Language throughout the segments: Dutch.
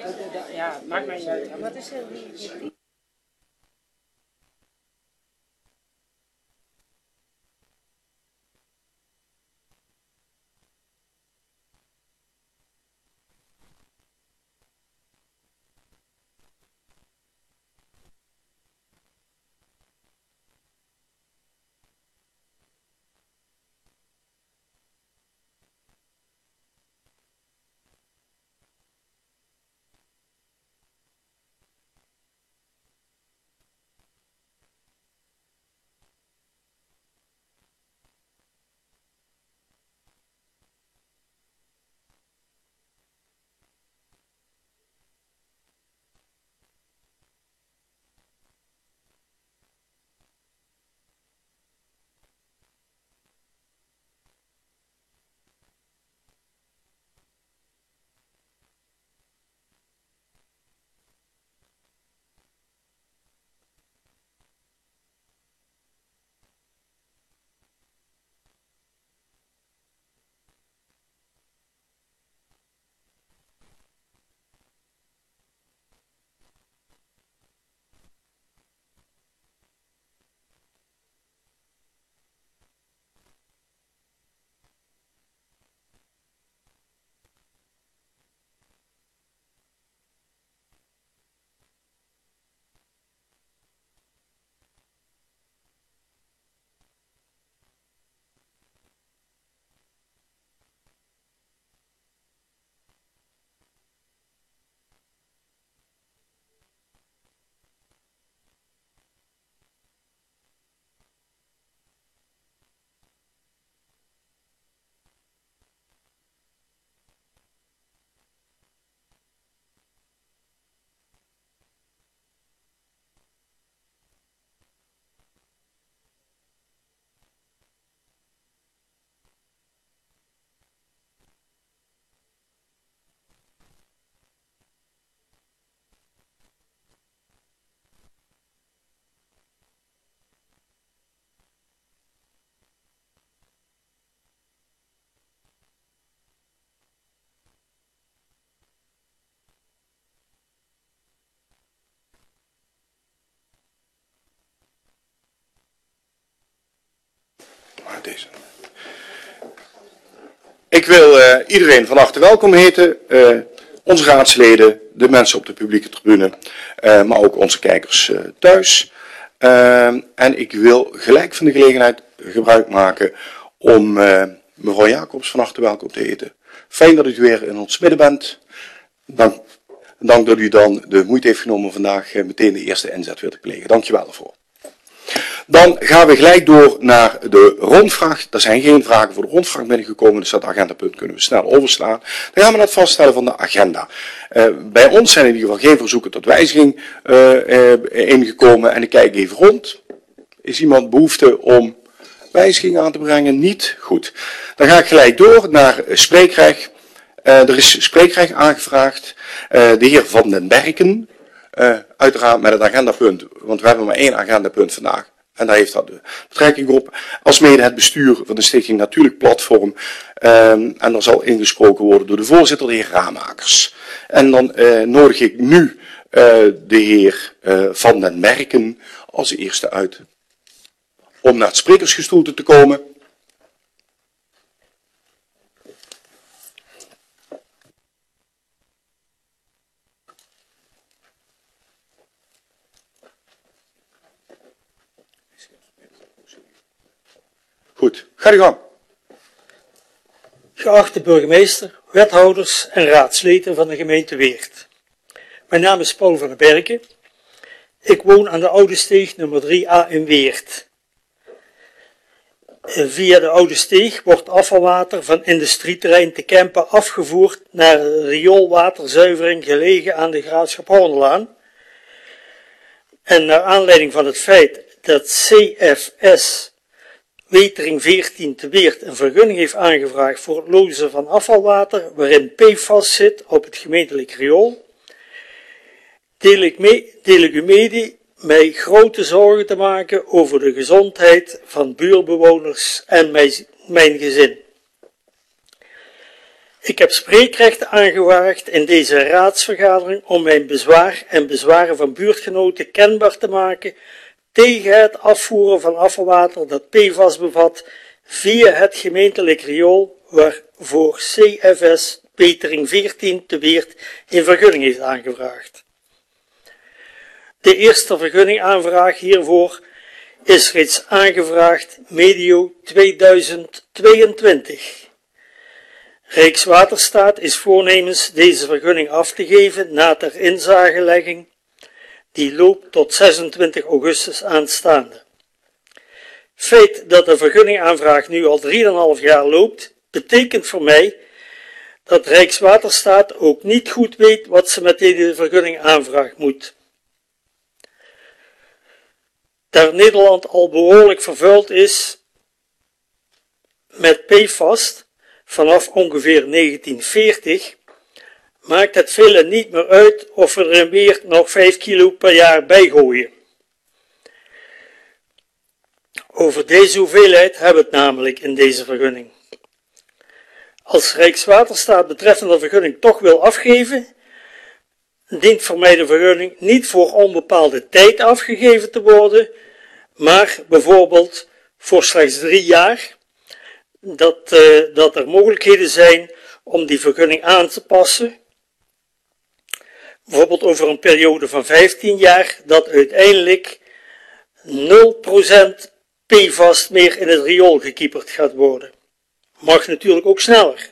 Ja, maakt mij niet uit. Wat is er? Deze. Ik wil iedereen van harte welkom heten, onze raadsleden, de mensen op de publieke tribune, maar ook onze kijkers thuis. En ik wil gelijk van de gelegenheid gebruik maken om mevrouw Jacobs van harte welkom te heten. Fijn dat u weer in ons midden bent. Dank dat u dan de moeite heeft genomen vandaag meteen de eerste inzet weer te plegen. Dank je wel daarvoor. Dan gaan we gelijk door naar de rondvraag. Er zijn geen vragen voor de rondvraag binnengekomen, dus dat agendapunt kunnen we snel overslaan. Dan gaan we naar het vaststellen van de agenda. Bij ons zijn in ieder geval geen verzoeken tot wijziging ingekomen. En ik kijk even rond. Is iemand behoefte om wijzigingen aan te brengen? Niet? Goed. Dan ga ik gelijk door naar spreekrecht. Er is spreekrecht aangevraagd. De heer Van den Berken. Uiteraard met het agendapunt, want we hebben maar één agendapunt vandaag. En daar heeft dat de betrekking op. Alsmede het bestuur van de Stichting Natuurlijk Platform. En er zal ingesproken worden door de voorzitter, de heer Ramakers. En dan nodig ik nu de heer Van den Berken als eerste uit. Om naar het sprekersgestoelte te komen. Goed, ga je gang. Geachte burgemeester, wethouders en raadsleden van de gemeente Weert. Mijn naam is Paul van den Berken. Ik woon aan de Oude Steeg nummer 3A in Weert. Via de Oude Steeg wordt afvalwater van industrieterrein te Kempen afgevoerd naar de rioolwaterzuivering gelegen aan de Graafschap Hornelaan. En naar aanleiding van het feit dat CFS Wetering 14 te Weert een vergunning heeft aangevraagd voor het lozen van afvalwater waarin PFAS zit op het gemeentelijk riool, deel ik u mede mij grote zorgen te maken over de gezondheid van buurbewoners en mijn gezin. Ik heb spreekrecht aangevraagd in deze raadsvergadering om mijn bezwaar en bezwaren van buurtgenoten kenbaar te maken tegen het afvoeren van afvalwater dat PFAS bevat via het gemeentelijk riool waarvoor CFS Petering 14 te Weert een vergunning heeft aangevraagd. De eerste vergunningaanvraag hiervoor is reeds aangevraagd medio 2022. Rijkswaterstaat is voornemens deze vergunning af te geven na ter inzagelegging, die loopt tot 26 augustus aanstaande. Feit dat de vergunningaanvraag nu al 3,5 jaar loopt, betekent voor mij dat Rijkswaterstaat ook niet goed weet wat ze met deze vergunningaanvraag moet. Daar Nederland al behoorlijk vervuild is met PFAS vanaf ongeveer 1940, maakt het velen niet meer uit of we er weer nog 5 kilo per jaar bij gooien. Over deze hoeveelheid hebben we het namelijk in deze vergunning. Als Rijkswaterstaat betreffende vergunning toch wil afgeven, dient voor mij de vergunning niet voor onbepaalde tijd afgegeven te worden, maar bijvoorbeeld voor slechts 3 jaar, dat er mogelijkheden zijn om die vergunning aan te passen, bijvoorbeeld over een periode van 15 jaar, dat uiteindelijk 0% PFAS meer in het riool gekieperd gaat worden. Mag natuurlijk ook sneller.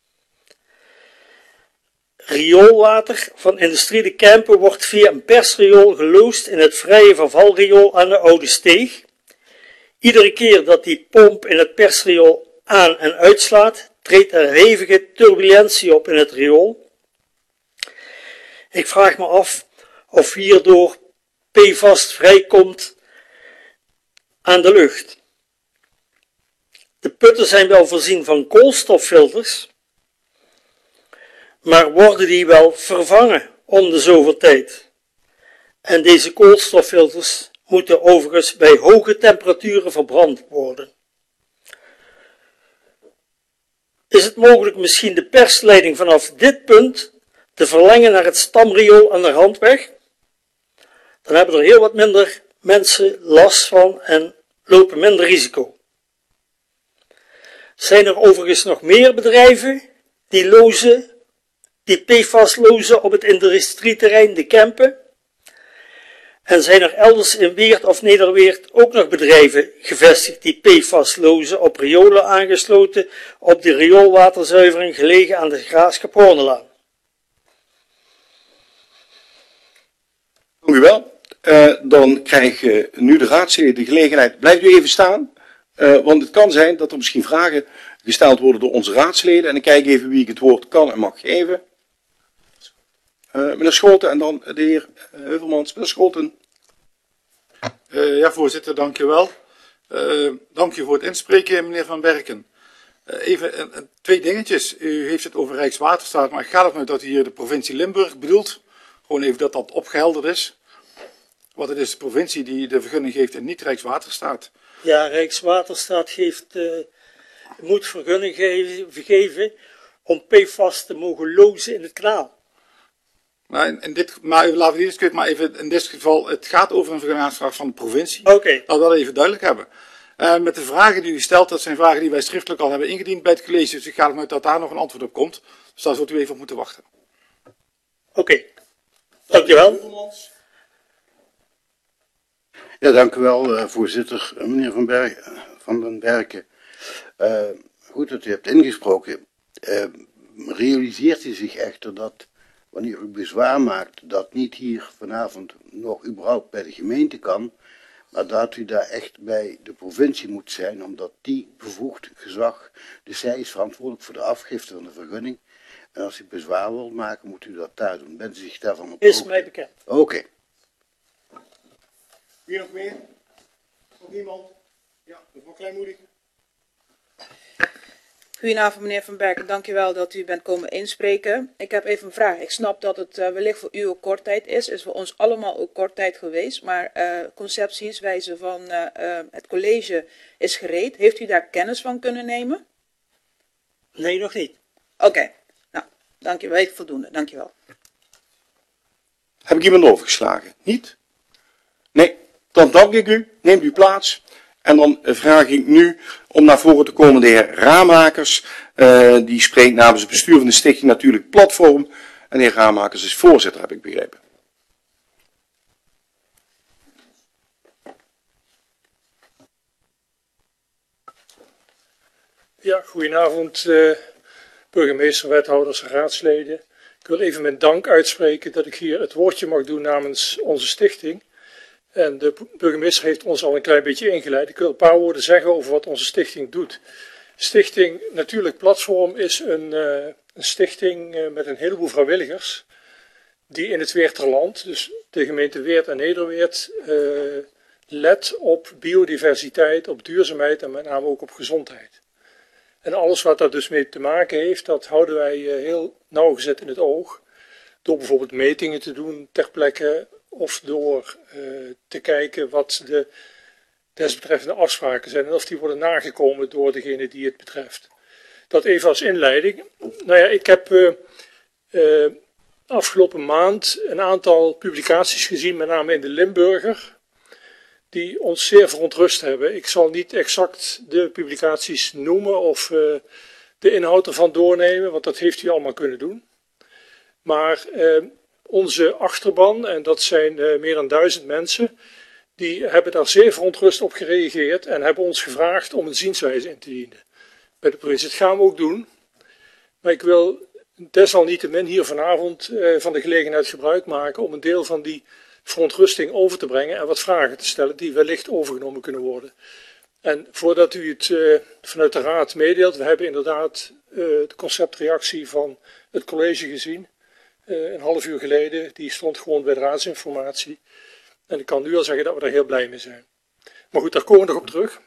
Rioolwater van Industrie de Kempen wordt via een persriool geloosd in het vrije vervalriool aan de Oude Steeg. Iedere keer dat die pomp in het persriool aan- en uitslaat, treedt er hevige turbulentie op in het riool. Ik vraag me af of hierdoor PFAS vrijkomt aan de lucht. De putten zijn wel voorzien van koolstoffilters, maar worden die wel vervangen om de zoveel tijd? En deze koolstoffilters moeten overigens bij hoge temperaturen verbrand worden. Is het mogelijk misschien de persleiding vanaf dit punt te verlengen naar het stamriool aan de Randweg? Dan hebben er heel wat minder mensen last van en lopen minder risico. Zijn er overigens nog meer bedrijven die PFAS lozen op het industrieterrein De Kempen? En zijn er elders in Weert of Nederweert ook nog bedrijven gevestigd die PFAS lozen op riolen aangesloten op de rioolwaterzuivering gelegen aan de Graafschap Hoornelaan? Dank u wel. Dan krijgen nu de raadsleden de gelegenheid. Blijft u even staan, want het kan zijn dat er misschien vragen gesteld worden door onze raadsleden. En ik kijk even wie ik het woord kan en mag geven. Meneer Scholten en dan de heer Heuvelmans. Meneer Scholten. Ja, voorzitter, dank u wel. Dank u voor het inspreken, meneer Van Berken. Even 2 dingetjes. U heeft het over Rijkswaterstaat, maar ik ga ervan uit dat u hier de provincie Limburg bedoelt. Gewoon even dat dat opgehelderd is. Want het is de provincie die de vergunning geeft en niet Rijkswaterstaat. Ja, Rijkswaterstaat moet vergunning geven om PFAS te mogen lozen in het kanaal. Maar laten we die discussie maar even in dit geval, het gaat over een vergunningsaanvraag van de provincie. Oké. Dat we dat even duidelijk hebben. Met de vragen die u stelt, dat zijn vragen die wij schriftelijk al hebben ingediend bij het college. Dus ik ga ervan uit dat daar nog een antwoord op komt. Dus daar zult u even op moeten wachten. Oké. Dankjewel. Ja, dank u wel, voorzitter. Meneer Van den Berken. Goed dat u hebt ingesproken. Realiseert u zich echter dat wanneer u bezwaar maakt, dat niet hier vanavond nog überhaupt bij de gemeente kan, maar dat u daar echt bij de provincie moet zijn, omdat die bevoegd gezag, dus zij is verantwoordelijk voor de afgifte van de vergunning. En als u bezwaar wilt maken, moet u dat daar doen. Bent u zich daarvan op de hoogte? Is mij bekend. Oké. Wie nog meer? Nog iemand? Ja, mevrouw Kleinmoedig. Goedenavond meneer Van Berken, dankjewel dat u bent komen inspreken. Ik heb even een vraag. Ik snap dat het wellicht voor u ook kort tijd is voor ons allemaal ook kort tijd geweest, maar conceptieswijze van het college is gereed. Heeft u daar kennis van kunnen nemen? Nee, nog niet. Oké. Dank je wel, voldoende. Dank je wel. Heb ik iemand overgeslagen? Niet? Nee, dan dank ik u. Neemt u plaats. En dan vraag ik nu om naar voren te komen de heer Raamakers. Die spreekt namens het bestuur van de Stichting Natuurlijk Platform. En de heer Raamakers is voorzitter, heb ik begrepen. Ja, goedenavond burgemeester, wethouders en raadsleden. Ik wil even mijn dank uitspreken dat ik hier het woordje mag doen namens onze stichting. En de burgemeester heeft ons al een klein beetje ingeleid. Ik wil een paar woorden zeggen over wat onze stichting doet. Stichting Natuurlijk Platform is een stichting met een heleboel vrijwilligers die in het Weerterland, dus de gemeente Weert en Nederweert, let op biodiversiteit, op duurzaamheid en met name ook op gezondheid. En alles wat daar dus mee te maken heeft, dat houden wij heel nauwgezet in het oog. Door bijvoorbeeld metingen te doen ter plekke of door te kijken wat de desbetreffende afspraken zijn en of die worden nagekomen door degene die het betreft. Dat even als inleiding. Nou ja, ik heb afgelopen maand een aantal publicaties gezien, met name in de Limburger, die ons zeer verontrust hebben. Ik zal niet exact de publicaties noemen of de inhoud ervan doornemen, want dat heeft u allemaal kunnen doen. Maar onze achterban, en dat zijn meer dan 1000 mensen, die hebben daar zeer verontrust op gereageerd en hebben ons gevraagd om een zienswijze in te dienen bij de provincie. Dat gaan we ook doen. Maar ik wil desalniettemin hier vanavond van de gelegenheid gebruik maken om een deel van die verontrusting over te brengen en wat vragen te stellen die wellicht overgenomen kunnen worden. En voordat u het vanuit de raad meedeelt, we hebben inderdaad de conceptreactie van het college gezien, een half uur geleden. Die stond gewoon bij de raadsinformatie. En ik kan nu al zeggen dat we er heel blij mee zijn. Maar goed, daar komen we nog op terug.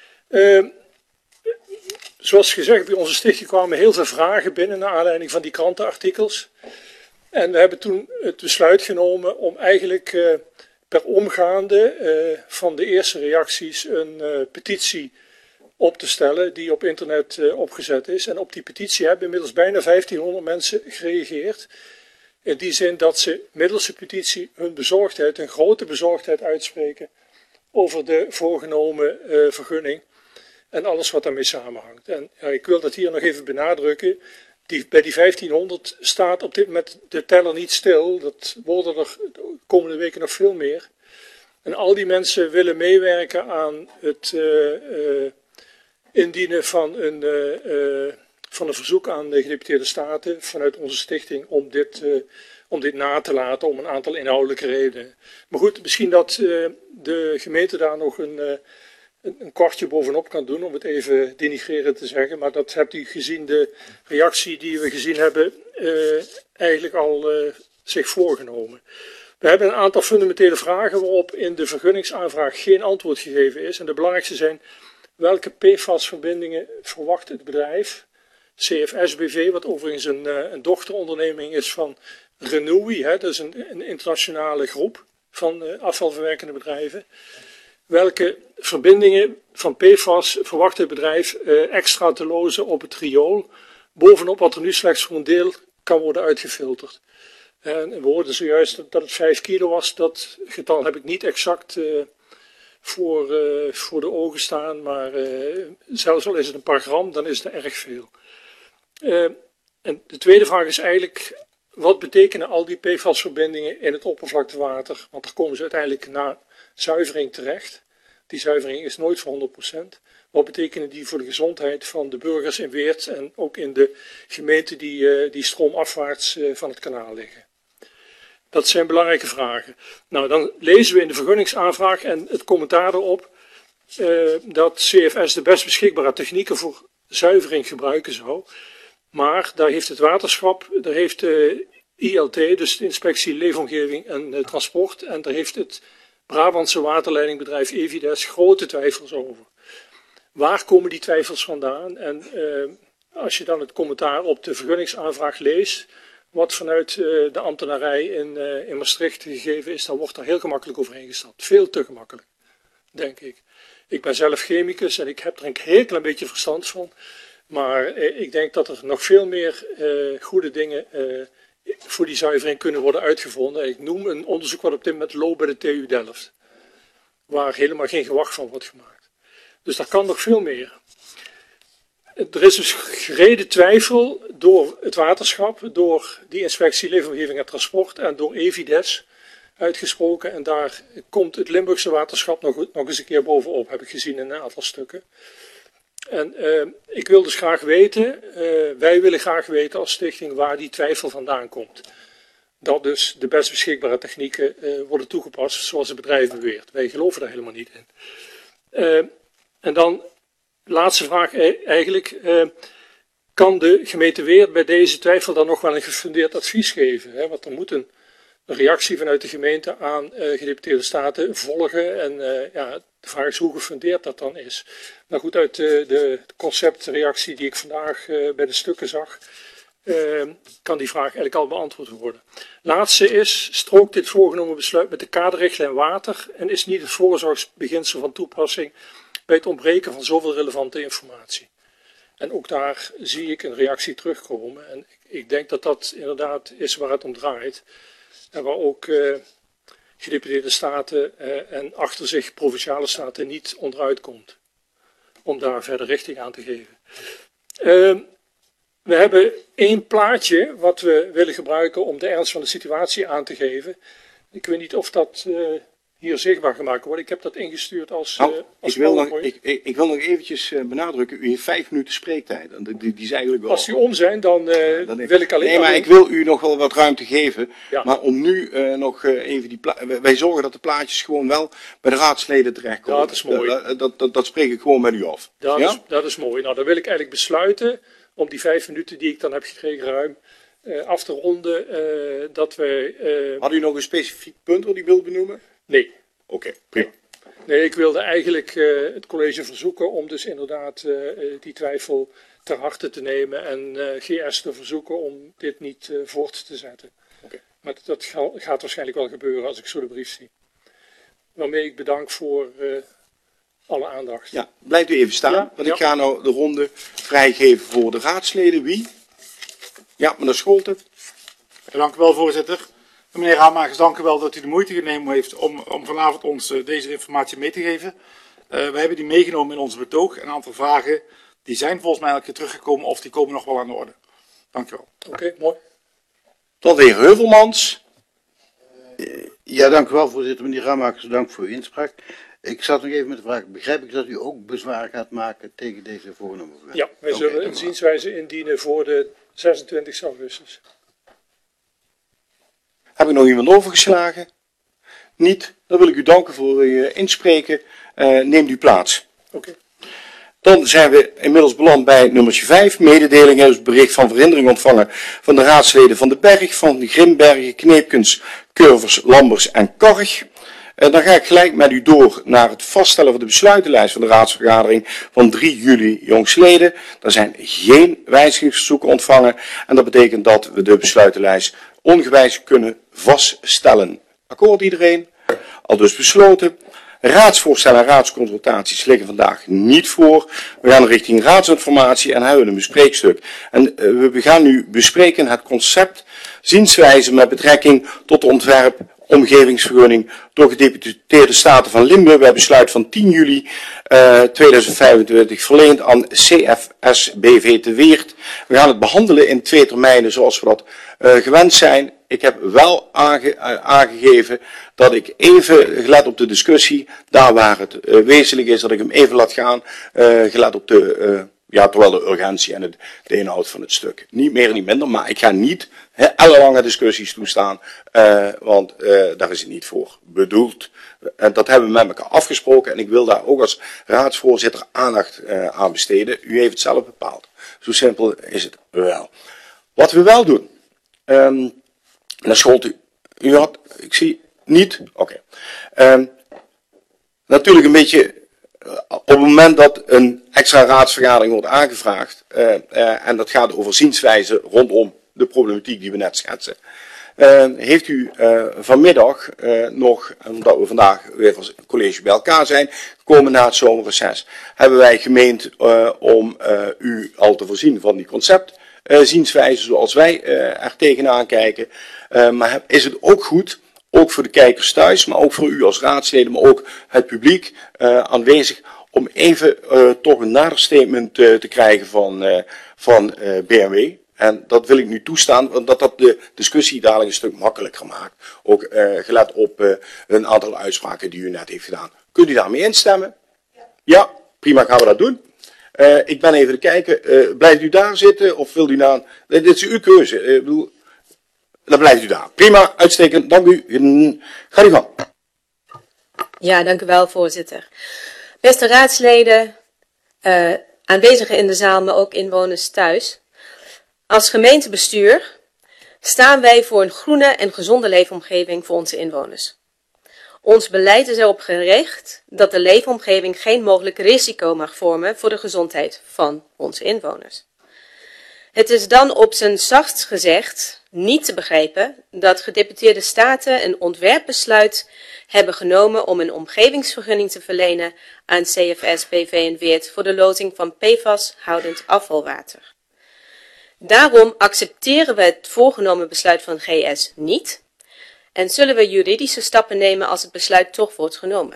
Zoals gezegd, bij onze stichting kwamen heel veel vragen binnen naar aanleiding van die krantenartikels. En we hebben toen het besluit genomen om eigenlijk per omgaande van de eerste reacties een petitie op te stellen die op internet opgezet is. En op die petitie hebben inmiddels bijna 1500 mensen gereageerd. In die zin dat ze middels de petitie hun bezorgdheid, een grote bezorgdheid uitspreken over de voorgenomen vergunning en alles wat daarmee samenhangt. En ja, ik wil dat hier nog even benadrukken. Bij die 1500 staat op dit moment de teller niet stil. Dat worden er de komende weken nog veel meer. En al die mensen willen meewerken aan het indienen van een verzoek aan de gedeputeerde staten vanuit onze stichting om dit na te laten om een aantal inhoudelijke redenen. Maar goed, misschien dat de gemeente daar nog een kwartje bovenop kan doen, om het even denigrerend te zeggen. Maar dat hebt u gezien de reactie die we gezien hebben eigenlijk al zich voorgenomen. We hebben een aantal fundamentele vragen waarop in de vergunningsaanvraag geen antwoord gegeven is. En de belangrijkste zijn: welke PFAS-verbindingen verwacht het bedrijf? CFS BV, wat overigens een dochteronderneming is van Renewi, dat is een internationale groep van afvalverwerkende bedrijven. Welke verbindingen van PFAS verwacht het bedrijf extra te lozen op het riool, bovenop wat er nu slechts voor een deel kan worden uitgefilterd? En we hoorden zojuist dat het 5 kilo was. Dat getal heb ik niet exact voor de ogen staan, maar zelfs al is het een paar gram, dan is het erg veel. En de tweede vraag is eigenlijk: wat betekenen al die PFAS-verbindingen in het oppervlaktewater? Want daar komen ze uiteindelijk na zuivering terecht. Die zuivering is nooit voor 100%. Wat betekenen die voor de gezondheid van de burgers in Weert en ook in de gemeenten die stroomafwaarts van het kanaal liggen? Dat zijn belangrijke vragen. Nou, dan lezen we in de vergunningsaanvraag en het commentaar erop dat CFS de best beschikbare technieken voor zuivering gebruiken zou. Maar daar heeft het waterschap, daar heeft de ILT, dus de Inspectie Leefomgeving en Transport, en daar heeft het Brabantse waterleidingbedrijf Evides grote twijfels over. Waar komen die twijfels vandaan? En als je dan het commentaar op de vergunningsaanvraag leest, wat vanuit de ambtenarij in Maastricht gegeven is, dan wordt daar heel gemakkelijk overheen gestapt. Veel te gemakkelijk, denk ik. Ik ben zelf chemicus en ik heb er een heel klein beetje verstand van. Maar ik denk dat er nog veel meer goede dingen voor die zuivering kunnen worden uitgevonden. Ik noem een onderzoek wat op dit moment loopt bij de TU Delft. Waar helemaal geen gewacht van wordt gemaakt. Dus daar kan nog veel meer. Er is dus gereden twijfel door het waterschap, door die inspectie leveromgeving en transport en door Evides uitgesproken. En daar komt het Limburgse waterschap nog eens een keer bovenop, heb ik gezien in een aantal stukken. En ik wil dus graag weten, wij willen graag weten als stichting waar die twijfel vandaan komt. Dat dus de best beschikbare technieken worden toegepast zoals het bedrijf beweert. Wij geloven daar helemaal niet in. En dan, laatste vraag eigenlijk, kan de gemeente Weert bij deze twijfel dan nog wel een gefundeerd advies geven? Hè? Want er moet een reactie vanuit de gemeente aan gedeputeerde staten volgen. En de vraag is hoe gefundeerd dat dan is. Nou goed, uit de conceptreactie die ik vandaag bij de stukken zag, kan die vraag eigenlijk al beantwoord worden. Laatste is, strookt dit voorgenomen besluit met de kaderrichtlijn water en is niet het voorzorgsbeginsel van toepassing bij het ontbreken van zoveel relevante informatie. En ook daar zie ik een reactie terugkomen. En ik denk dat dat inderdaad is waar het om draait. En waar ook gedeputeerde staten en achter zich provinciale staten niet onderuit komt. Om daar verder richting aan te geven. We hebben één plaatje wat we willen gebruiken om de ernst van de situatie aan te geven. Ik weet niet of dat hier zichtbaar gemaakt wordt. Ik heb dat ingestuurd als ik wil nog eventjes benadrukken, u heeft 5 minuten spreektijd. Die is eigenlijk wel... Als die om zijn, dan wil ik alleen... Nee, maar ik wil u nog wel wat ruimte geven. Ja. Maar om nu nog even die... Wij zorgen dat de plaatjes gewoon wel bij de raadsleden terechtkomen. Ja, dat is mooi. Dat spreek ik gewoon met u af. Dat is mooi. Nou, dan wil ik eigenlijk besluiten om die 5 minuten die ik dan heb gekregen ruim af te ronden. Dat wij... Had u nog een specifiek punt wat u wilt benoemen? Nee. Oké, prima. Nee, ik wilde eigenlijk het college verzoeken om dus inderdaad die twijfel ter harte te nemen en GS te verzoeken om dit niet voort te zetten. Okay. Maar dat gaat waarschijnlijk wel gebeuren als ik zo de brief zie. Waarmee ik bedank voor alle aandacht. Ja, blijft u even staan, want ik ga nou de ronde vrijgeven voor de raadsleden. Wie? Ja, meneer Scholten. Dank u wel, voorzitter. Meneer Hamakers, dank u wel dat u de moeite genomen heeft om vanavond ons deze informatie mee te geven. We hebben die meegenomen in ons betoog. Een aantal vragen die zijn volgens mij elke keer teruggekomen of die komen nog wel aan de orde. Dank u wel. Oké, mooi. Dan de heer Heuvelmans. Ja, dank u wel, voorzitter. Meneer Hamakers, dank voor uw inspraak. Ik zat nog even met de vraag, begrijp ik dat u ook bezwaar gaat maken tegen deze voorgenomen verwijzing? Ja, wij zullen een zienswijze indienen voor de 26 augustus. Heb ik nog iemand overgeslagen? Niet? Dan wil ik u danken voor uw inspreken. Neemt u plaats. Oké. Dan zijn we inmiddels beland bij nummertje 5. Mededelingen, dus bericht van verhindering ontvangen van de raadsleden van de Berg, van de Grimbergen, Kneepkens, Curvers, Lambers en Karg. Dan ga ik gelijk met u door naar het vaststellen van de besluitenlijst van de raadsvergadering van 3 juli jongstleden. Er zijn geen wijzigingsverzoeken ontvangen en dat betekent dat we de besluitenlijst ongewijzigd kunnen vaststellen. Akkoord iedereen? Al dus besloten. Raadsvoorstellen en raadsconsultaties liggen vandaag niet voor. We gaan richting raadsinformatie en hebben een bespreekstuk. En we gaan nu bespreken het concept zienswijze met betrekking tot de ontwerp omgevingsvergunning door gedeputeerde staten van Limburg bij besluit van 10 juli 2025 verleend aan CFS BV te Weert. We gaan het behandelen in 2 termijnen zoals we dat gewend zijn. Ik heb wel aangegeven dat ik even, gelet op de discussie, daar waar het wezenlijk is, dat ik hem even laat gaan, gelet op de, terwijl de urgentie en de inhoud van het stuk. Niet meer en niet minder, maar ik ga niet ellenlange discussies toestaan, want daar is het niet voor bedoeld. En dat hebben we met elkaar afgesproken en ik wil daar ook als raadsvoorzitter aandacht aan besteden. U heeft het zelf bepaald. Zo simpel is het wel. Wat we wel doen, dan scholt u had, ik zie niet, oké. Natuurlijk een beetje op het moment dat een extra raadsvergadering wordt aangevraagd, en dat gaat over zienswijze rondom de problematiek die we net schetsen, heeft u vanmiddag nog, omdat we vandaag weer als college bij elkaar zijn gekomen na het zomerreces, hebben wij gemeend om u al te voorzien van die conceptzienswijze zoals wij er tegenaan kijken. Maar is het ook goed, ook voor de kijkers thuis, maar ook voor u als raadsleden, maar ook het publiek aanwezig, om even toch een nader statement te krijgen van BMW. En dat wil ik nu toestaan, want dat de discussie dadelijk een stuk makkelijker maakt. Ook gelet op een aantal uitspraken die u net heeft gedaan. Kunt u daarmee instemmen? Ja, prima, gaan we dat doen. Ik ben even te kijken. Blijft u daar zitten of wilt u naar... Dit is uw keuze. Ik bedoel, dan blijft u daar. Prima, uitstekend. Dank u. Ga u gang. Ja, dank u wel, voorzitter. Beste raadsleden, aanwezigen in de zaal, maar ook inwoners thuis. Als gemeentebestuur staan wij voor een groene en gezonde leefomgeving voor onze inwoners. Ons beleid is erop gericht dat de leefomgeving geen mogelijk risico mag vormen voor de gezondheid van onze inwoners. Het is dan op zijn zachtst gezegd niet te begrijpen dat gedeputeerde staten een ontwerpbesluit hebben genomen om een omgevingsvergunning te verlenen aan CFS BV en Weert voor de lozing van PFAS-houdend afvalwater. Daarom accepteren we het voorgenomen besluit van GS niet en zullen we juridische stappen nemen als het besluit toch wordt genomen.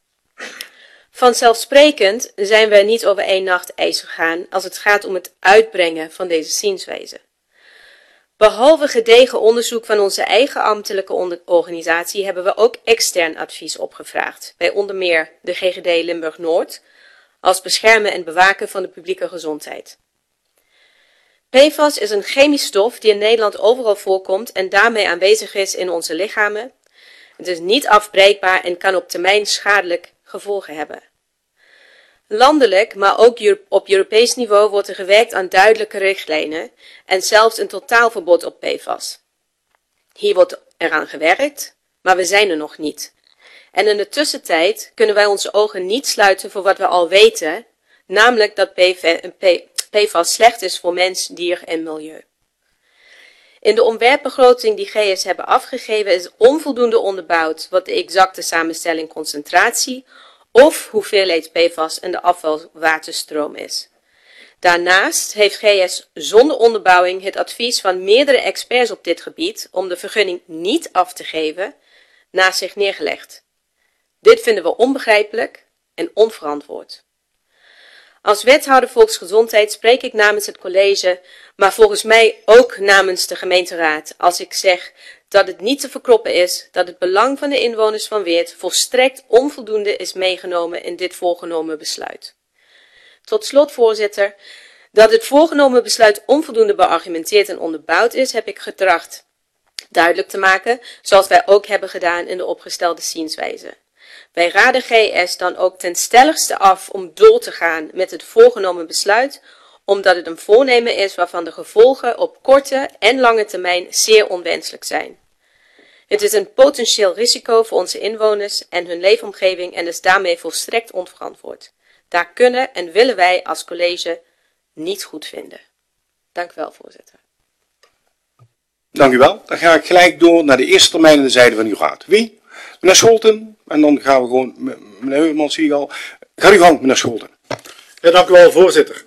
Vanzelfsprekend zijn we niet over één nacht ijs gegaan als het gaat om het uitbrengen van deze zienswijze. Behalve gedegen onderzoek van onze eigen ambtelijke organisatie hebben we ook extern advies opgevraagd, bij onder meer de GGD Limburg Noord, als beschermen en bewaken van de publieke gezondheid. PFAS is een chemisch stof die in Nederland overal voorkomt en daarmee aanwezig is in onze lichamen. Het is niet afbreekbaar en kan op termijn schadelijk gevolgen hebben. Landelijk, maar ook op Europees niveau wordt er gewerkt aan duidelijke richtlijnen en zelfs een totaalverbod op PFAS. Hier wordt eraan gewerkt, maar we zijn er nog niet. En in de tussentijd kunnen wij onze ogen niet sluiten voor wat we al weten, namelijk dat PFAS slecht is voor mens, dier en milieu. In de ontwerpbegroting die GS hebben afgegeven is onvoldoende onderbouwd wat de exacte samenstelling, concentratie of hoeveelheid PFAS in de afvalwaterstroom is. Daarnaast heeft GS zonder onderbouwing het advies van meerdere experts op dit gebied om de vergunning niet af te geven naast zich neergelegd. Dit vinden we onbegrijpelijk en onverantwoord. Als wethouder volksgezondheid spreek ik namens het college, maar volgens mij ook namens de gemeenteraad, als ik zeg dat het niet te verkroppen is dat het belang van de inwoners van Weert volstrekt onvoldoende is meegenomen in dit voorgenomen besluit. Tot slot, voorzitter, dat het voorgenomen besluit onvoldoende beargumenteerd en onderbouwd is, heb ik getracht duidelijk te maken, zoals wij ook hebben gedaan in de opgestelde zienswijze. Wij raden GS dan ook ten stelligste af om door te gaan met het voorgenomen besluit, omdat het een voornemen is waarvan de gevolgen op korte en lange termijn zeer onwenselijk zijn. Het is een potentieel risico voor onze inwoners en hun leefomgeving en is daarmee volstrekt onverantwoord. Daar kunnen en willen wij als college niet goed vinden. Dank u wel, voorzitter. Dank u wel. Dan ga ik gelijk door naar de eerste termijn aan de zijde van uw raad. Wie? Meneer Scholten. En dan gaan we gewoon, meneer Heuvelmans zie ik al. Ga u gang, meneer Scholten. Ja, dank u wel, voorzitter.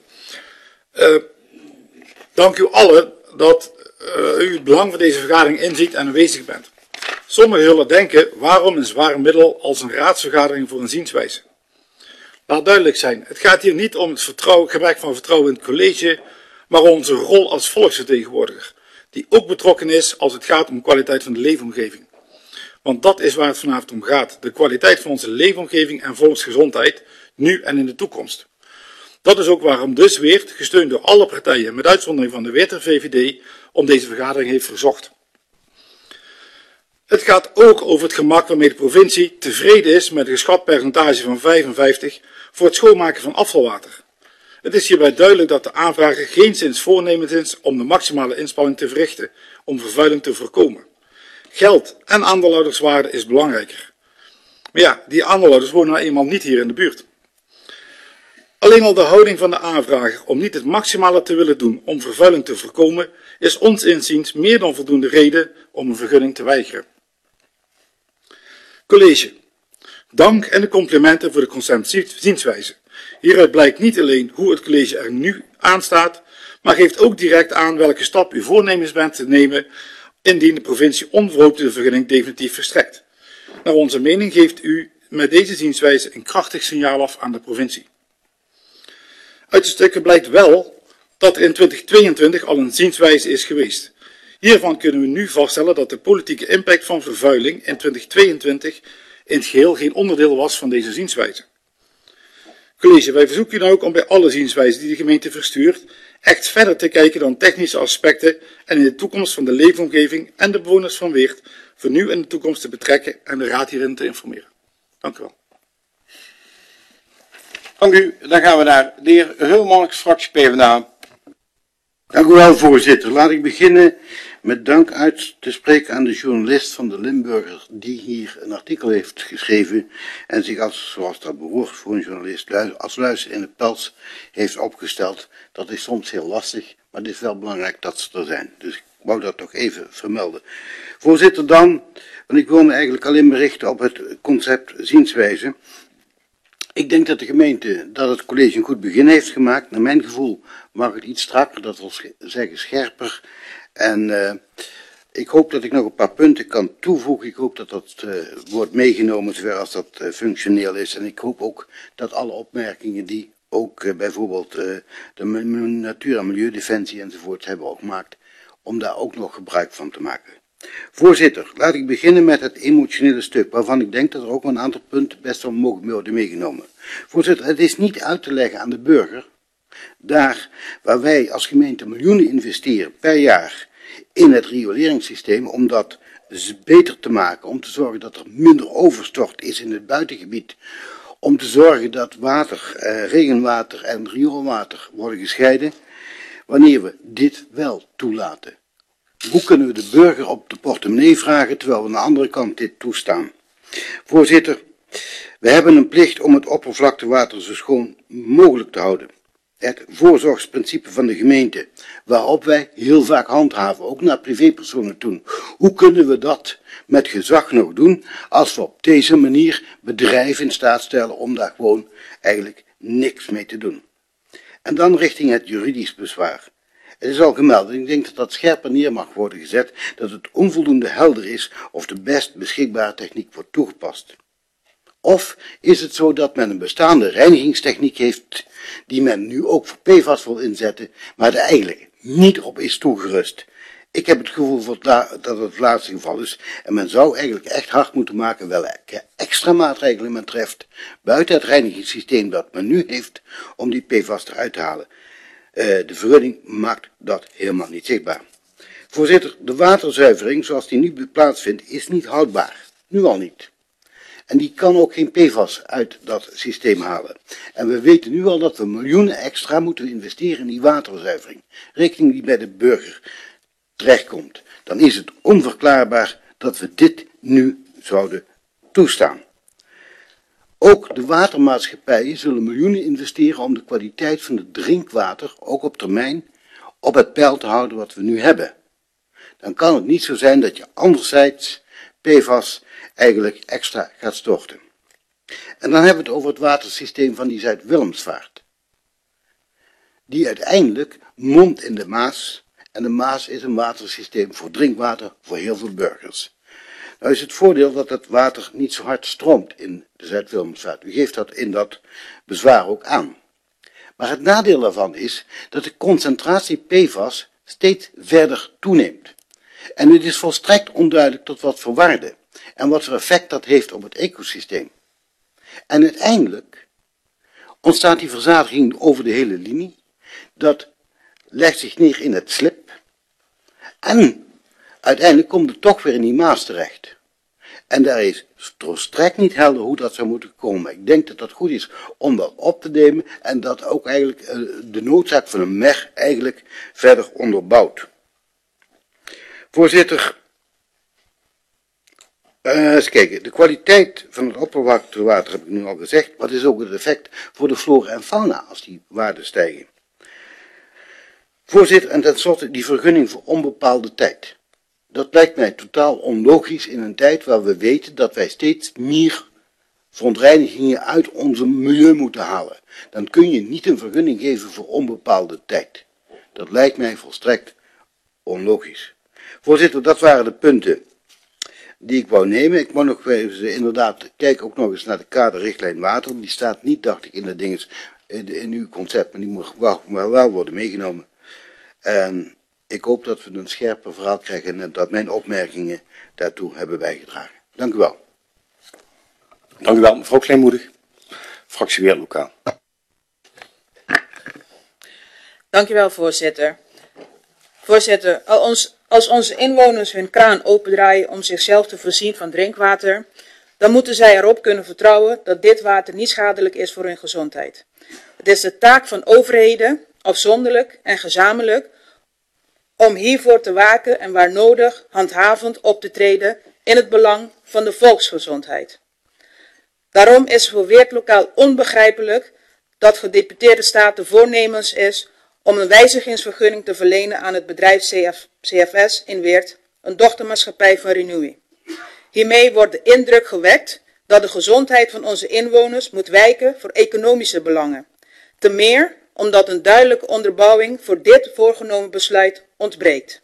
Dank u allen dat u het belang van deze vergadering inziet en aanwezig bent. Sommigen zullen denken, waarom een zwaar middel als een raadsvergadering voor een zienswijze? Laat duidelijk zijn, het gaat hier niet om het gebrek van vertrouwen in het college, maar om onze rol als volksvertegenwoordiger, die ook betrokken is als het gaat om kwaliteit van de leefomgeving. Want dat is waar het vanavond om gaat, de kwaliteit van onze leefomgeving en volksgezondheid, nu en in de toekomst. Dat is ook waarom dus Weert, gesteund door alle partijen, met uitzondering van de Weerter VVD, om deze vergadering heeft verzocht. Het gaat ook over het gemak waarmee de provincie tevreden is met een geschat percentage van 55 voor het schoonmaken van afvalwater. Het is hierbij duidelijk dat de aanvrager geenszins voornemens is om de maximale inspanning te verrichten om vervuiling te voorkomen. Geld en aandeelhouderswaarde is belangrijker. Maar ja, die aandeelhouders wonen nou eenmaal niet hier in de buurt. Alleen al de houding van de aanvrager om niet het maximale te willen doen om vervuiling te voorkomen, is ons inziens meer dan voldoende reden om een vergunning te weigeren. College. Dank en de complimenten voor de conceptzienswijze. Hieruit blijkt niet alleen hoe het college er nu aan staat, maar geeft ook direct aan welke stap u voornemens bent te nemen indien de provincie onverhoopt de vergunning definitief verstrekt. Naar onze mening geeft u met deze zienswijze een krachtig signaal af aan de provincie. Uit de stukken blijkt wel dat er in 2022 al een zienswijze is geweest. Hiervan kunnen we nu vaststellen dat de politieke impact van vervuiling in 2022 in het geheel geen onderdeel was van deze zienswijze. College, wij verzoeken u dan ook om bij alle zienswijzen die de gemeente verstuurt echt verder te kijken dan technische aspecten en in de toekomst van de leefomgeving en de bewoners van Weert voor nu en de toekomst te betrekken en de raad hierin te informeren. Dank u wel. Dank u. Dan gaan we naar de heer Heulmarks, fractie PvdA. Dank u wel, voorzitter. Laat ik beginnen met dank uit te spreken aan de journalist van de Limburger die hier een artikel heeft geschreven en zich als, zoals dat behoort voor een journalist, als luister in de pels heeft opgesteld. Dat is soms heel lastig, maar het is wel belangrijk dat ze er zijn. Dus ik wou dat toch even vermelden. Voorzitter, dan, want ik wil me eigenlijk alleen berichten op het concept zienswijze. Ik denk dat de gemeente, dat het college een goed begin heeft gemaakt. Naar mijn gevoel mag het iets strakker, dat wil zeggen scherper. En ik hoop dat ik nog een paar punten kan toevoegen. Ik hoop dat dat wordt meegenomen zover als dat functioneel is. En ik hoop ook dat alle opmerkingen die ook bijvoorbeeld de Natuur- en Milieudefensie enzovoort hebben ook gemaakt, om daar ook nog gebruik van te maken. Voorzitter, laat ik beginnen met het emotionele stuk, waarvan ik denk dat er ook een aantal punten best wel mogen worden meegenomen. Voorzitter, het is niet uit te leggen aan de burger, daar waar wij als gemeente miljoenen investeren per jaar in het rioleringssysteem, om dat beter te maken, om te zorgen dat er minder overstort is in het buitengebied, om te zorgen dat water, regenwater en rioolwater worden gescheiden, wanneer we dit wel toelaten. Hoe kunnen we de burger op de portemonnee vragen, terwijl we aan de andere kant dit toestaan? Voorzitter, we hebben een plicht om het oppervlaktewater zo schoon mogelijk te houden. Het voorzorgsprincipe van de gemeente, waarop wij heel vaak handhaven, ook naar privépersonen toe. Hoe kunnen we dat met gezag nog doen, als we op deze manier bedrijven in staat stellen om daar gewoon eigenlijk niks mee te doen? En dan richting het juridisch bezwaar. Het is al gemeld, en ik denk dat dat scherper neer mag worden gezet, dat het onvoldoende helder is of de best beschikbare techniek wordt toegepast. Of is het zo dat men een bestaande reinigingstechniek heeft, die men nu ook voor PFAS wil inzetten, maar er eigenlijk niet op is toegerust? Ik heb het gevoel dat het laatste geval is, en men zou eigenlijk echt hard moeten maken welke extra maatregelen men treft, buiten het reinigingssysteem dat men nu heeft, om die PFAS eruit te halen. De vergunning maakt dat helemaal niet zichtbaar. Voorzitter, de waterzuivering zoals die nu plaatsvindt is niet houdbaar. Nu al niet. En die kan ook geen PFAS uit dat systeem halen. En we weten nu al dat we miljoenen extra moeten investeren in die waterzuivering. Rekening die bij de burger terechtkomt. Dan is het onverklaarbaar dat we dit nu zouden toestaan. Ook de watermaatschappijen zullen miljoenen investeren om de kwaliteit van het drinkwater, ook op termijn, op het peil te houden wat we nu hebben. Dan kan het niet zo zijn dat je anderzijds PFAS eigenlijk extra gaat storten. En dan hebben we het over het watersysteem van die Zuid-Willemsvaart. Die uiteindelijk mondt in de Maas, en de Maas is een watersysteem voor drinkwater voor heel veel burgers. Nou is het voordeel dat het water niet zo hard stroomt in de Zuid-Willemsvaart. U geeft dat in dat bezwaar ook aan. Maar het nadeel daarvan is dat de concentratie PFAS steeds verder toeneemt. En het is volstrekt onduidelijk tot wat voor waarde en wat voor effect dat heeft op het ecosysteem. En uiteindelijk ontstaat die verzadiging over de hele linie. Dat legt zich neer in het slip. En uiteindelijk komt het toch weer in die Maas terecht. En daar is volstrekt niet helder hoe dat zou moeten komen. Ik denk dat dat goed is om dat op te nemen en dat ook eigenlijk de noodzaak van een MEG eigenlijk verder onderbouwt. Voorzitter, Eens kijken, de kwaliteit van het oppervlaktewater heb ik nu al gezegd. Wat is ook het effect voor de flora en fauna als die waarden stijgen? Voorzitter, en tenslotte die vergunning voor onbepaalde tijd. Dat lijkt mij totaal onlogisch in een tijd waar we weten dat wij steeds meer verontreinigingen uit onze milieu moeten halen. Dan kun je niet een vergunning geven voor onbepaalde tijd. Dat lijkt mij volstrekt onlogisch. Voorzitter, dat waren de punten die ik wou nemen. Ik wou nog even inderdaad, kijk ook nog eens naar de kaderrichtlijn water. Die staat niet, dacht ik, in de dinges, in uw concept, maar die moet wel worden meegenomen. En ik hoop dat we een scherper verhaal krijgen en dat mijn opmerkingen daartoe hebben bijgedragen. Dank u wel. Dank u wel, mevrouw Kleinmoedig. Fractie Weer Lokaal. Dank u wel, voorzitter. Voorzitter, als onze inwoners hun kraan opendraaien om zichzelf te voorzien van drinkwater, dan moeten zij erop kunnen vertrouwen dat dit water niet schadelijk is voor hun gezondheid. Het is de taak van overheden, afzonderlijk en gezamenlijk, om hiervoor te waken en waar nodig handhavend op te treden in het belang van de volksgezondheid. Daarom is het voor Weert Lokaal onbegrijpelijk dat gedeputeerde staten voornemens is om een wijzigingsvergunning te verlenen aan het bedrijf CFS in Weert, een dochtermaatschappij van Renewi. Hiermee wordt de indruk gewekt dat de gezondheid van onze inwoners moet wijken voor economische belangen. Te meer omdat een duidelijke onderbouwing voor dit voorgenomen besluit ontbreekt.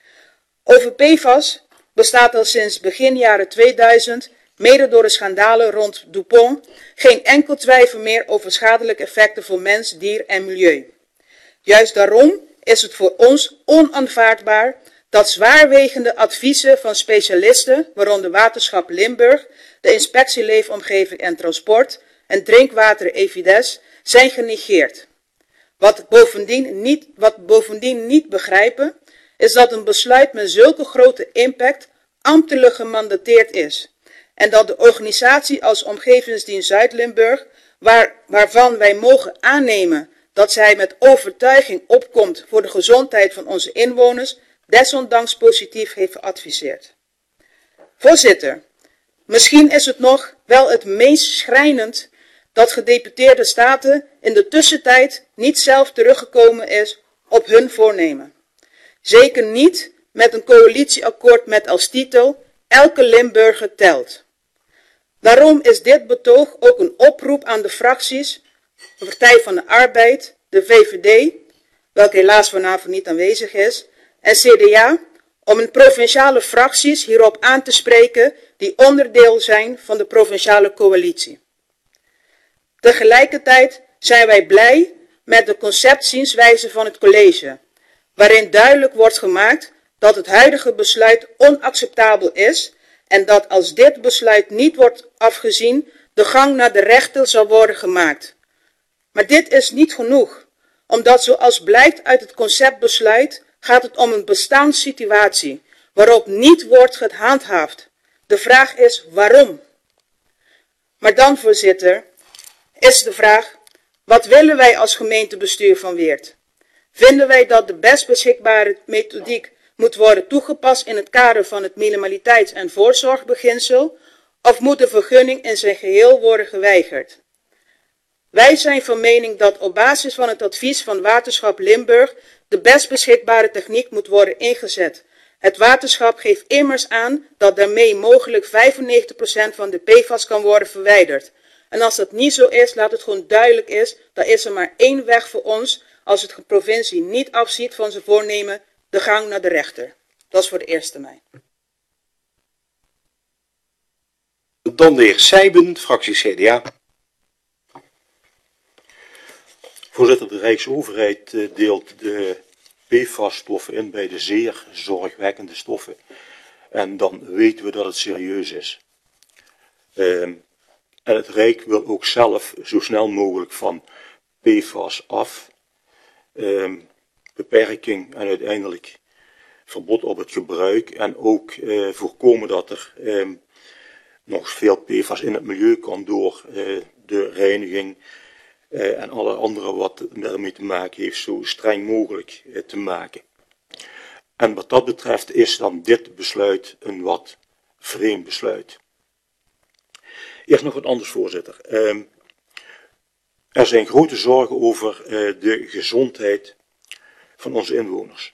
Over PFAS bestaat al sinds begin jaren 2000, mede door de schandalen rond DuPont, geen enkel twijfel meer over schadelijke effecten voor mens, dier en milieu. Juist daarom is het voor ons onaanvaardbaar dat zwaarwegende adviezen van specialisten, waaronder Waterschap Limburg, de Inspectie Leefomgeving en Transport en Drinkwater Evides, zijn genegeerd. Wat bovendien niet begrijpen, is dat een besluit met zulke grote impact ambtelijk gemandateerd is. En dat de organisatie als Omgevingsdienst Zuid-Limburg, waarvan wij mogen aannemen dat zij met overtuiging opkomt voor de gezondheid van onze inwoners, desondanks positief heeft geadviseerd. Voorzitter, misschien is het nog wel het meest schrijnend dat gedeputeerde staten in de tussentijd niet zelf teruggekomen is op hun voornemen. Zeker niet met een coalitieakkoord met als titel elke Limburger telt. Daarom is dit betoog ook een oproep aan de fracties, de Partij van de Arbeid, de VVD, welke helaas vanavond niet aanwezig is, en CDA, om hun provinciale fracties hierop aan te spreken die onderdeel zijn van de provinciale coalitie. Tegelijkertijd zijn wij blij met de conceptzienswijze van het college, waarin duidelijk wordt gemaakt dat het huidige besluit onacceptabel is en dat als dit besluit niet wordt afgezien, de gang naar de rechter zal worden gemaakt. Maar dit is niet genoeg, omdat zoals blijkt uit het conceptbesluit gaat het om een bestaanssituatie waarop niet wordt gehandhaafd. De vraag is waarom? Maar dan, voorzitter, is de vraag, wat willen wij als gemeentebestuur van Weert? Vinden wij dat de best beschikbare methodiek moet worden toegepast in het kader van het minimaliteits- en voorzorgbeginsel, of moet de vergunning in zijn geheel worden geweigerd? Wij zijn van mening dat op basis van het advies van Waterschap Limburg de best beschikbare techniek moet worden ingezet. Het waterschap geeft immers aan dat daarmee mogelijk 95% van de PFAS kan worden verwijderd. En als dat niet zo is, laat het gewoon duidelijk is, dan is er maar één weg voor ons als het de provincie niet afziet van zijn voornemen, de gang naar de rechter. Dat is voor de 1 mei. Dan de heer Sijben, fractie CDA. Voorzitter, de Rijksoverheid deelt de PFAS-stoffen in bij de zeer zorgwekkende stoffen. En dan weten we dat het serieus is. En het Rijk wil ook zelf zo snel mogelijk van PFAS af. Beperking en uiteindelijk verbod op het gebruik. En ook voorkomen dat er nog veel PFAS in het milieu kan door de reiniging en alle andere wat daarmee te maken heeft, zo streng mogelijk te maken. En wat dat betreft is dan dit besluit een wat vreemd besluit. Eerst nog wat anders, voorzitter. Er zijn grote zorgen over de gezondheid van onze inwoners.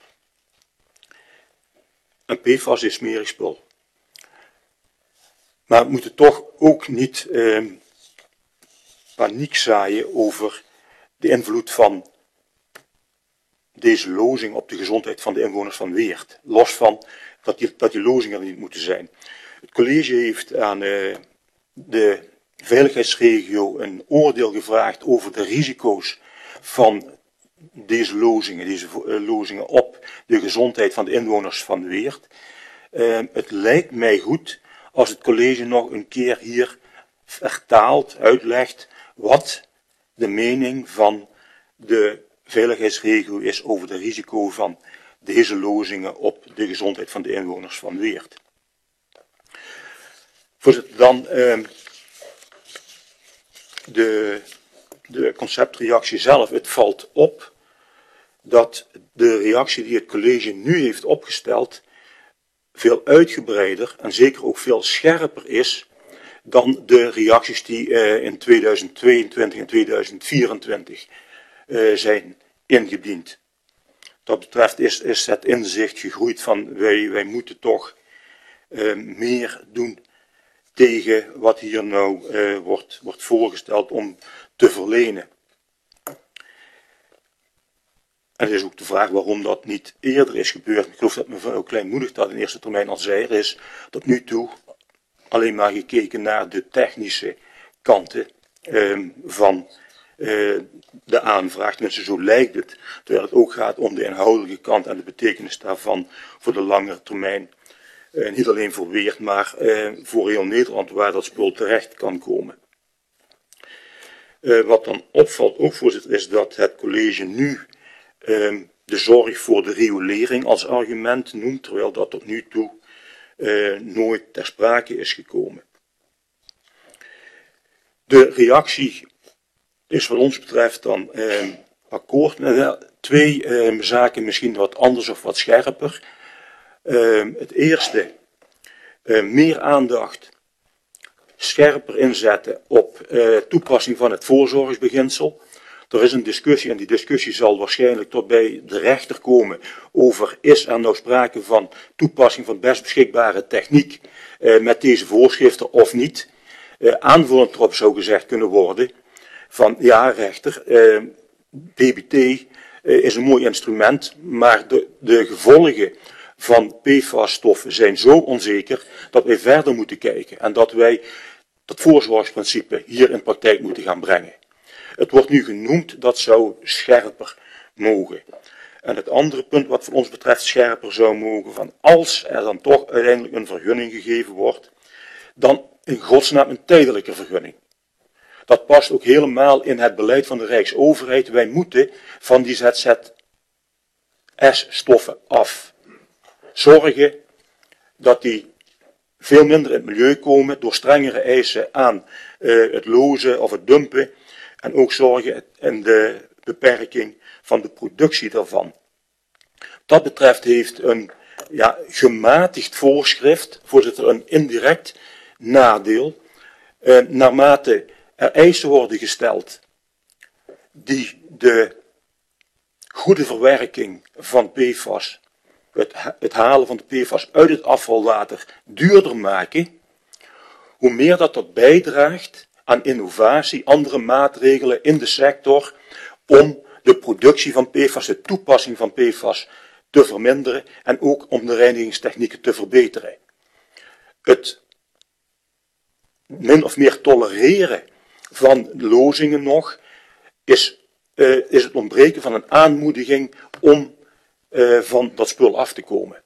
En PFAS is smerig spul. Maar we moeten toch ook niet paniek zaaien over de invloed van deze lozing op de gezondheid van de inwoners van Weert. Los van dat die lozingen er niet moeten zijn. Het college heeft aan de veiligheidsregio een oordeel gevraagd over de risico's van deze lozingen op de gezondheid van de inwoners van Weert. Het lijkt mij goed als het college nog een keer hier vertaalt, uitlegt wat de mening van de veiligheidsregio is over de risico van deze lozingen op de gezondheid van de inwoners van Weert. Voorzitter, dan de conceptreactie zelf. Het valt op dat de reactie die het college nu heeft opgesteld veel uitgebreider en zeker ook veel scherper is dan de reacties die in 2022 en 2024 zijn ingediend. Dat betreft is het inzicht gegroeid van wij moeten toch meer doen tegen wat hier nou wordt voorgesteld om te verlenen. En het is ook de vraag waarom dat niet eerder is gebeurd. Ik geloof dat mevrouw Kleinmoedig dat in eerste termijn al zei. Er is tot nu toe alleen maar gekeken naar de technische kanten van de aanvraag. Tenminste, zo lijkt het. Terwijl het ook gaat om de inhoudelijke kant en de betekenis daarvan voor de langere termijn. Niet alleen voor Weert, maar voor heel Nederland waar dat spul terecht kan komen. Wat dan opvalt ook, voorzitter, is dat het college nu de zorg voor de riolering als argument noemt, terwijl dat tot nu toe nooit ter sprake is gekomen. De reactie is wat ons betreft dan akkoord. Twee zaken misschien wat anders of wat scherper. Het eerste, meer aandacht, scherper inzetten op toepassing van het voorzorgsbeginsel. Er is een discussie en die discussie zal waarschijnlijk tot bij de rechter komen over is er nou sprake van toepassing van best beschikbare techniek met deze voorschriften of niet. Aanvullend erop zou gezegd kunnen worden van ja rechter, DBT is een mooi instrument, maar de gevolgen van PFAS-stoffen zijn zo onzeker dat wij verder moeten kijken en dat wij dat voorzorgsprincipe hier in praktijk moeten gaan brengen. Het wordt nu genoemd, dat zou scherper mogen. En het andere punt wat voor ons betreft scherper zou mogen, van als er dan toch uiteindelijk een vergunning gegeven wordt, dan in godsnaam een tijdelijke vergunning. Dat past ook helemaal in het beleid van de Rijksoverheid. Wij moeten van die ZZS-stoffen af. Zorgen dat die veel minder in het milieu komen door strengere eisen aan het lozen of het dumpen. En ook zorgen in de beperking van de productie daarvan. Wat dat betreft heeft een gematigd voorschrift, voorzitter, een indirect nadeel. Naarmate er eisen worden gesteld die de goede verwerking van PFAS, het halen van de PFAS uit het afvalwater duurder maken, hoe meer dat bijdraagt aan innovatie, andere maatregelen in de sector om de productie van PFAS, de toepassing van PFAS te verminderen en ook om de reinigingstechnieken te verbeteren. Het min of meer tolereren van lozingen nog is het ontbreken van een aanmoediging om van dat spul af te komen.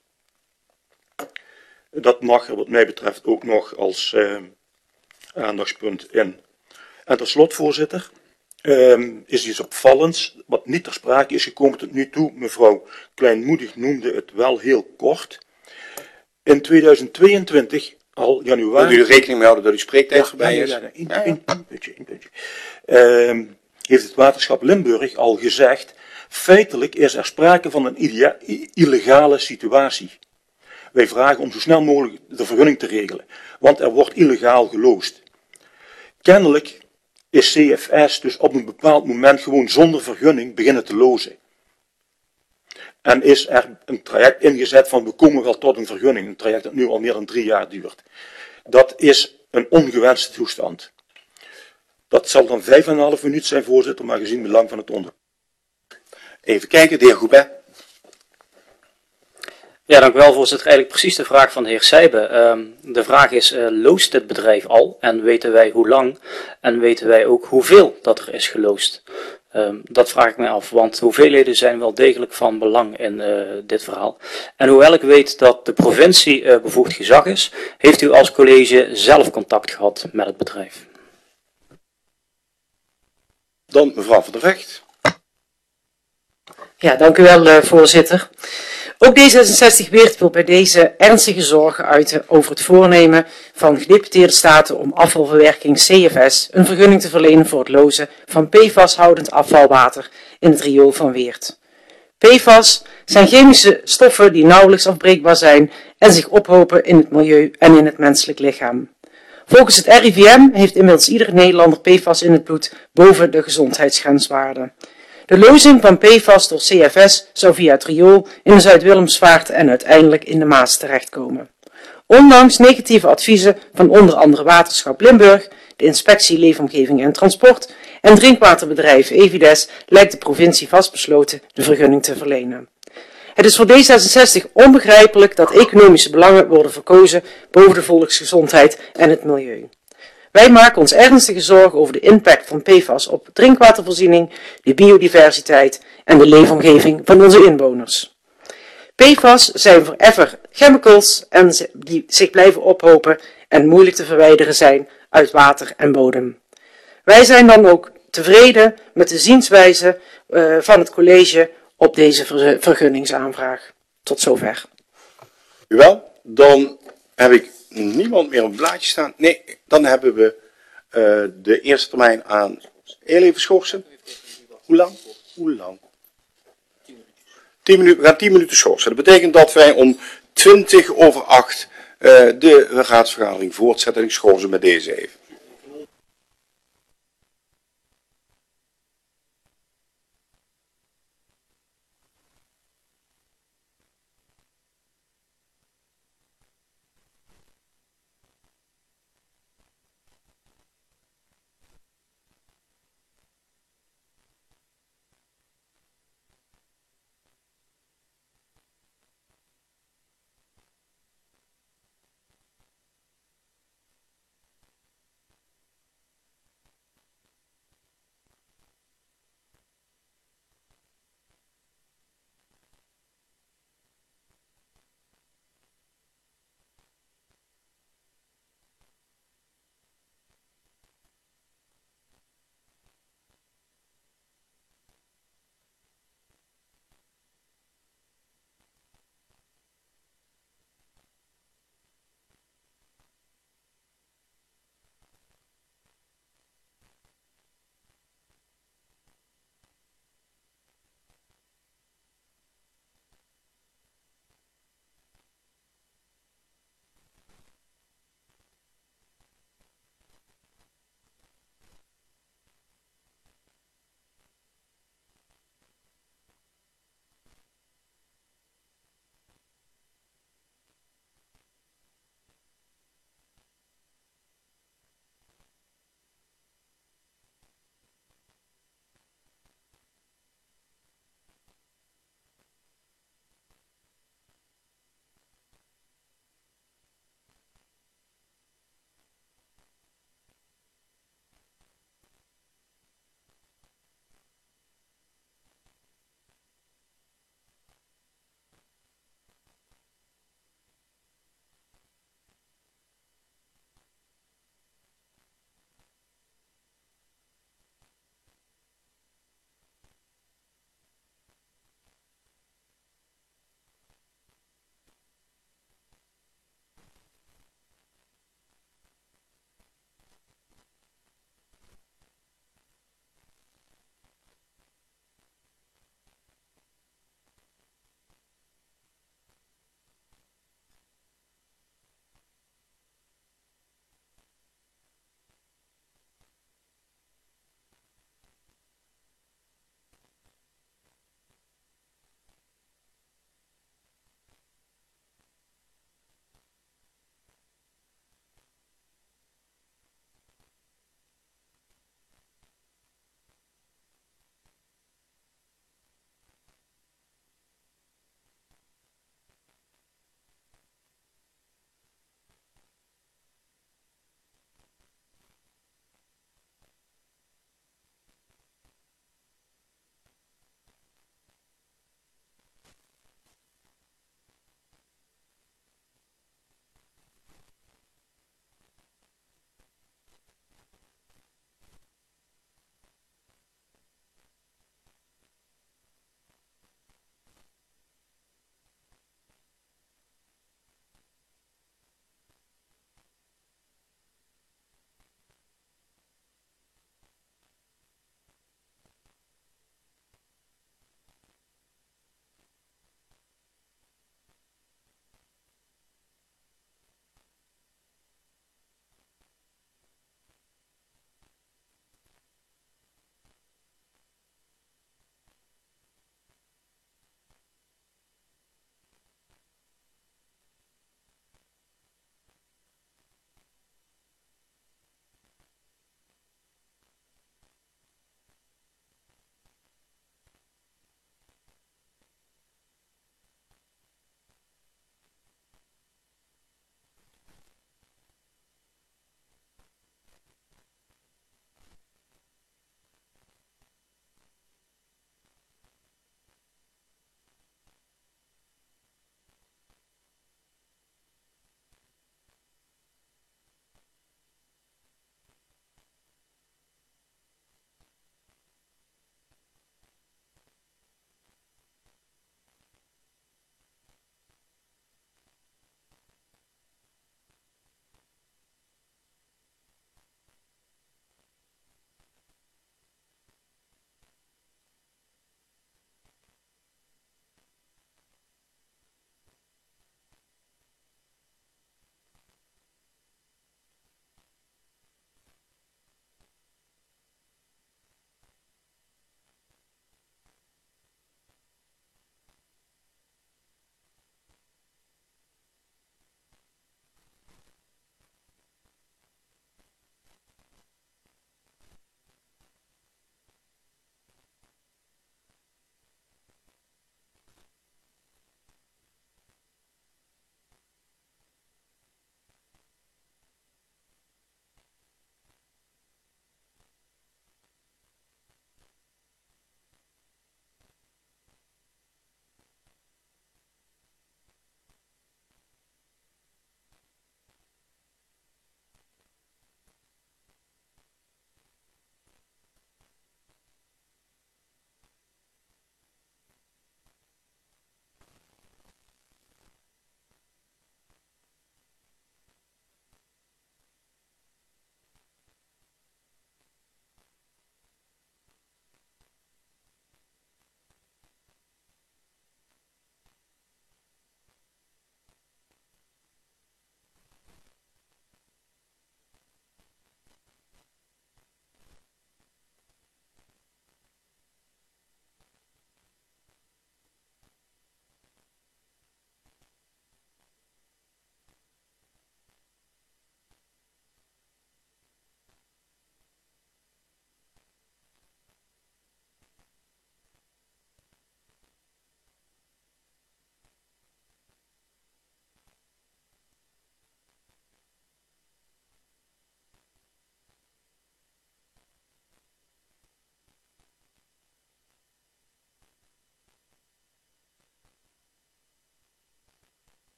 Dat mag er wat mij betreft ook nog als aandachtspunt in. En tot slot, voorzitter, is iets opvallends, wat niet ter sprake is gekomen tot nu toe. Mevrouw Kleinmoedig noemde het wel heel kort. In 2022, al januari... Wil u er rekening mee houden dat uw spreektijd voorbij is? Een puntje. Heeft het waterschap Limburg al gezegd, feitelijk is er sprake van een illegale situatie. Wij vragen om zo snel mogelijk de vergunning te regelen, want er wordt illegaal geloosd. Kennelijk is CFS dus op een bepaald moment gewoon zonder vergunning beginnen te lozen. En is er een traject ingezet van we komen wel tot een vergunning, een traject dat nu al meer dan 3 jaar duurt. Dat is een ongewenste toestand. Dat zal dan 5,5 minuut zijn, voorzitter, maar gezien het belang van het onderwerp. Even kijken, de heer Goubet. Ja, dank u wel, voorzitter. Eigenlijk precies de vraag van de heer Sijbe. De vraag is, loost dit bedrijf al? En weten wij hoe lang? En weten wij ook hoeveel dat er is geloosd? Dat vraag ik mij af, want hoeveelheden zijn wel degelijk van belang in dit verhaal. En hoewel ik weet dat de provincie bevoegd gezag is, heeft u als college zelf contact gehad met het bedrijf? Dan mevrouw Van der Vecht. Ja, dank u wel, voorzitter. Ook D66 Weert wil bij deze ernstige zorgen uiten over het voornemen van gedeputeerde staten om afvalverwerking CFS een vergunning te verlenen voor het lozen van PFAS-houdend afvalwater in het riool van Weert. PFAS zijn chemische stoffen die nauwelijks afbreekbaar zijn en zich ophopen in het milieu en in het menselijk lichaam. Volgens het RIVM heeft inmiddels iedere Nederlander PFAS in het bloed boven de gezondheidsgrenswaarde. De lozing van PFAS door CFS zou via het riool in de Zuid-Willemsvaart en uiteindelijk in de Maas terechtkomen. Ondanks negatieve adviezen van onder andere Waterschap Limburg, de Inspectie Leefomgeving en Transport en drinkwaterbedrijf Evides lijkt de provincie vastbesloten de vergunning te verlenen. Het is voor D66 onbegrijpelijk dat economische belangen worden verkozen boven de volksgezondheid en het milieu. Wij maken ons ernstige zorgen over de impact van PFAS op drinkwatervoorziening, de biodiversiteit en de leefomgeving van onze inwoners. PFAS zijn forever chemicals en die zich blijven ophopen en moeilijk te verwijderen zijn uit water en bodem. Wij zijn dan ook tevreden met de zienswijze van het college op deze vergunningsaanvraag. Tot zover. U wel? Dan heb ik niemand meer op het blaadje staan. Nee, dan hebben we de eerste termijn aan heel even schorsen. Hoe lang? Hoe lang? 10 minuten. We gaan 10 minuten schorsen. Dat betekent dat wij om 7:20 de raadsvergadering voortzetten. En ik schors ze met deze even.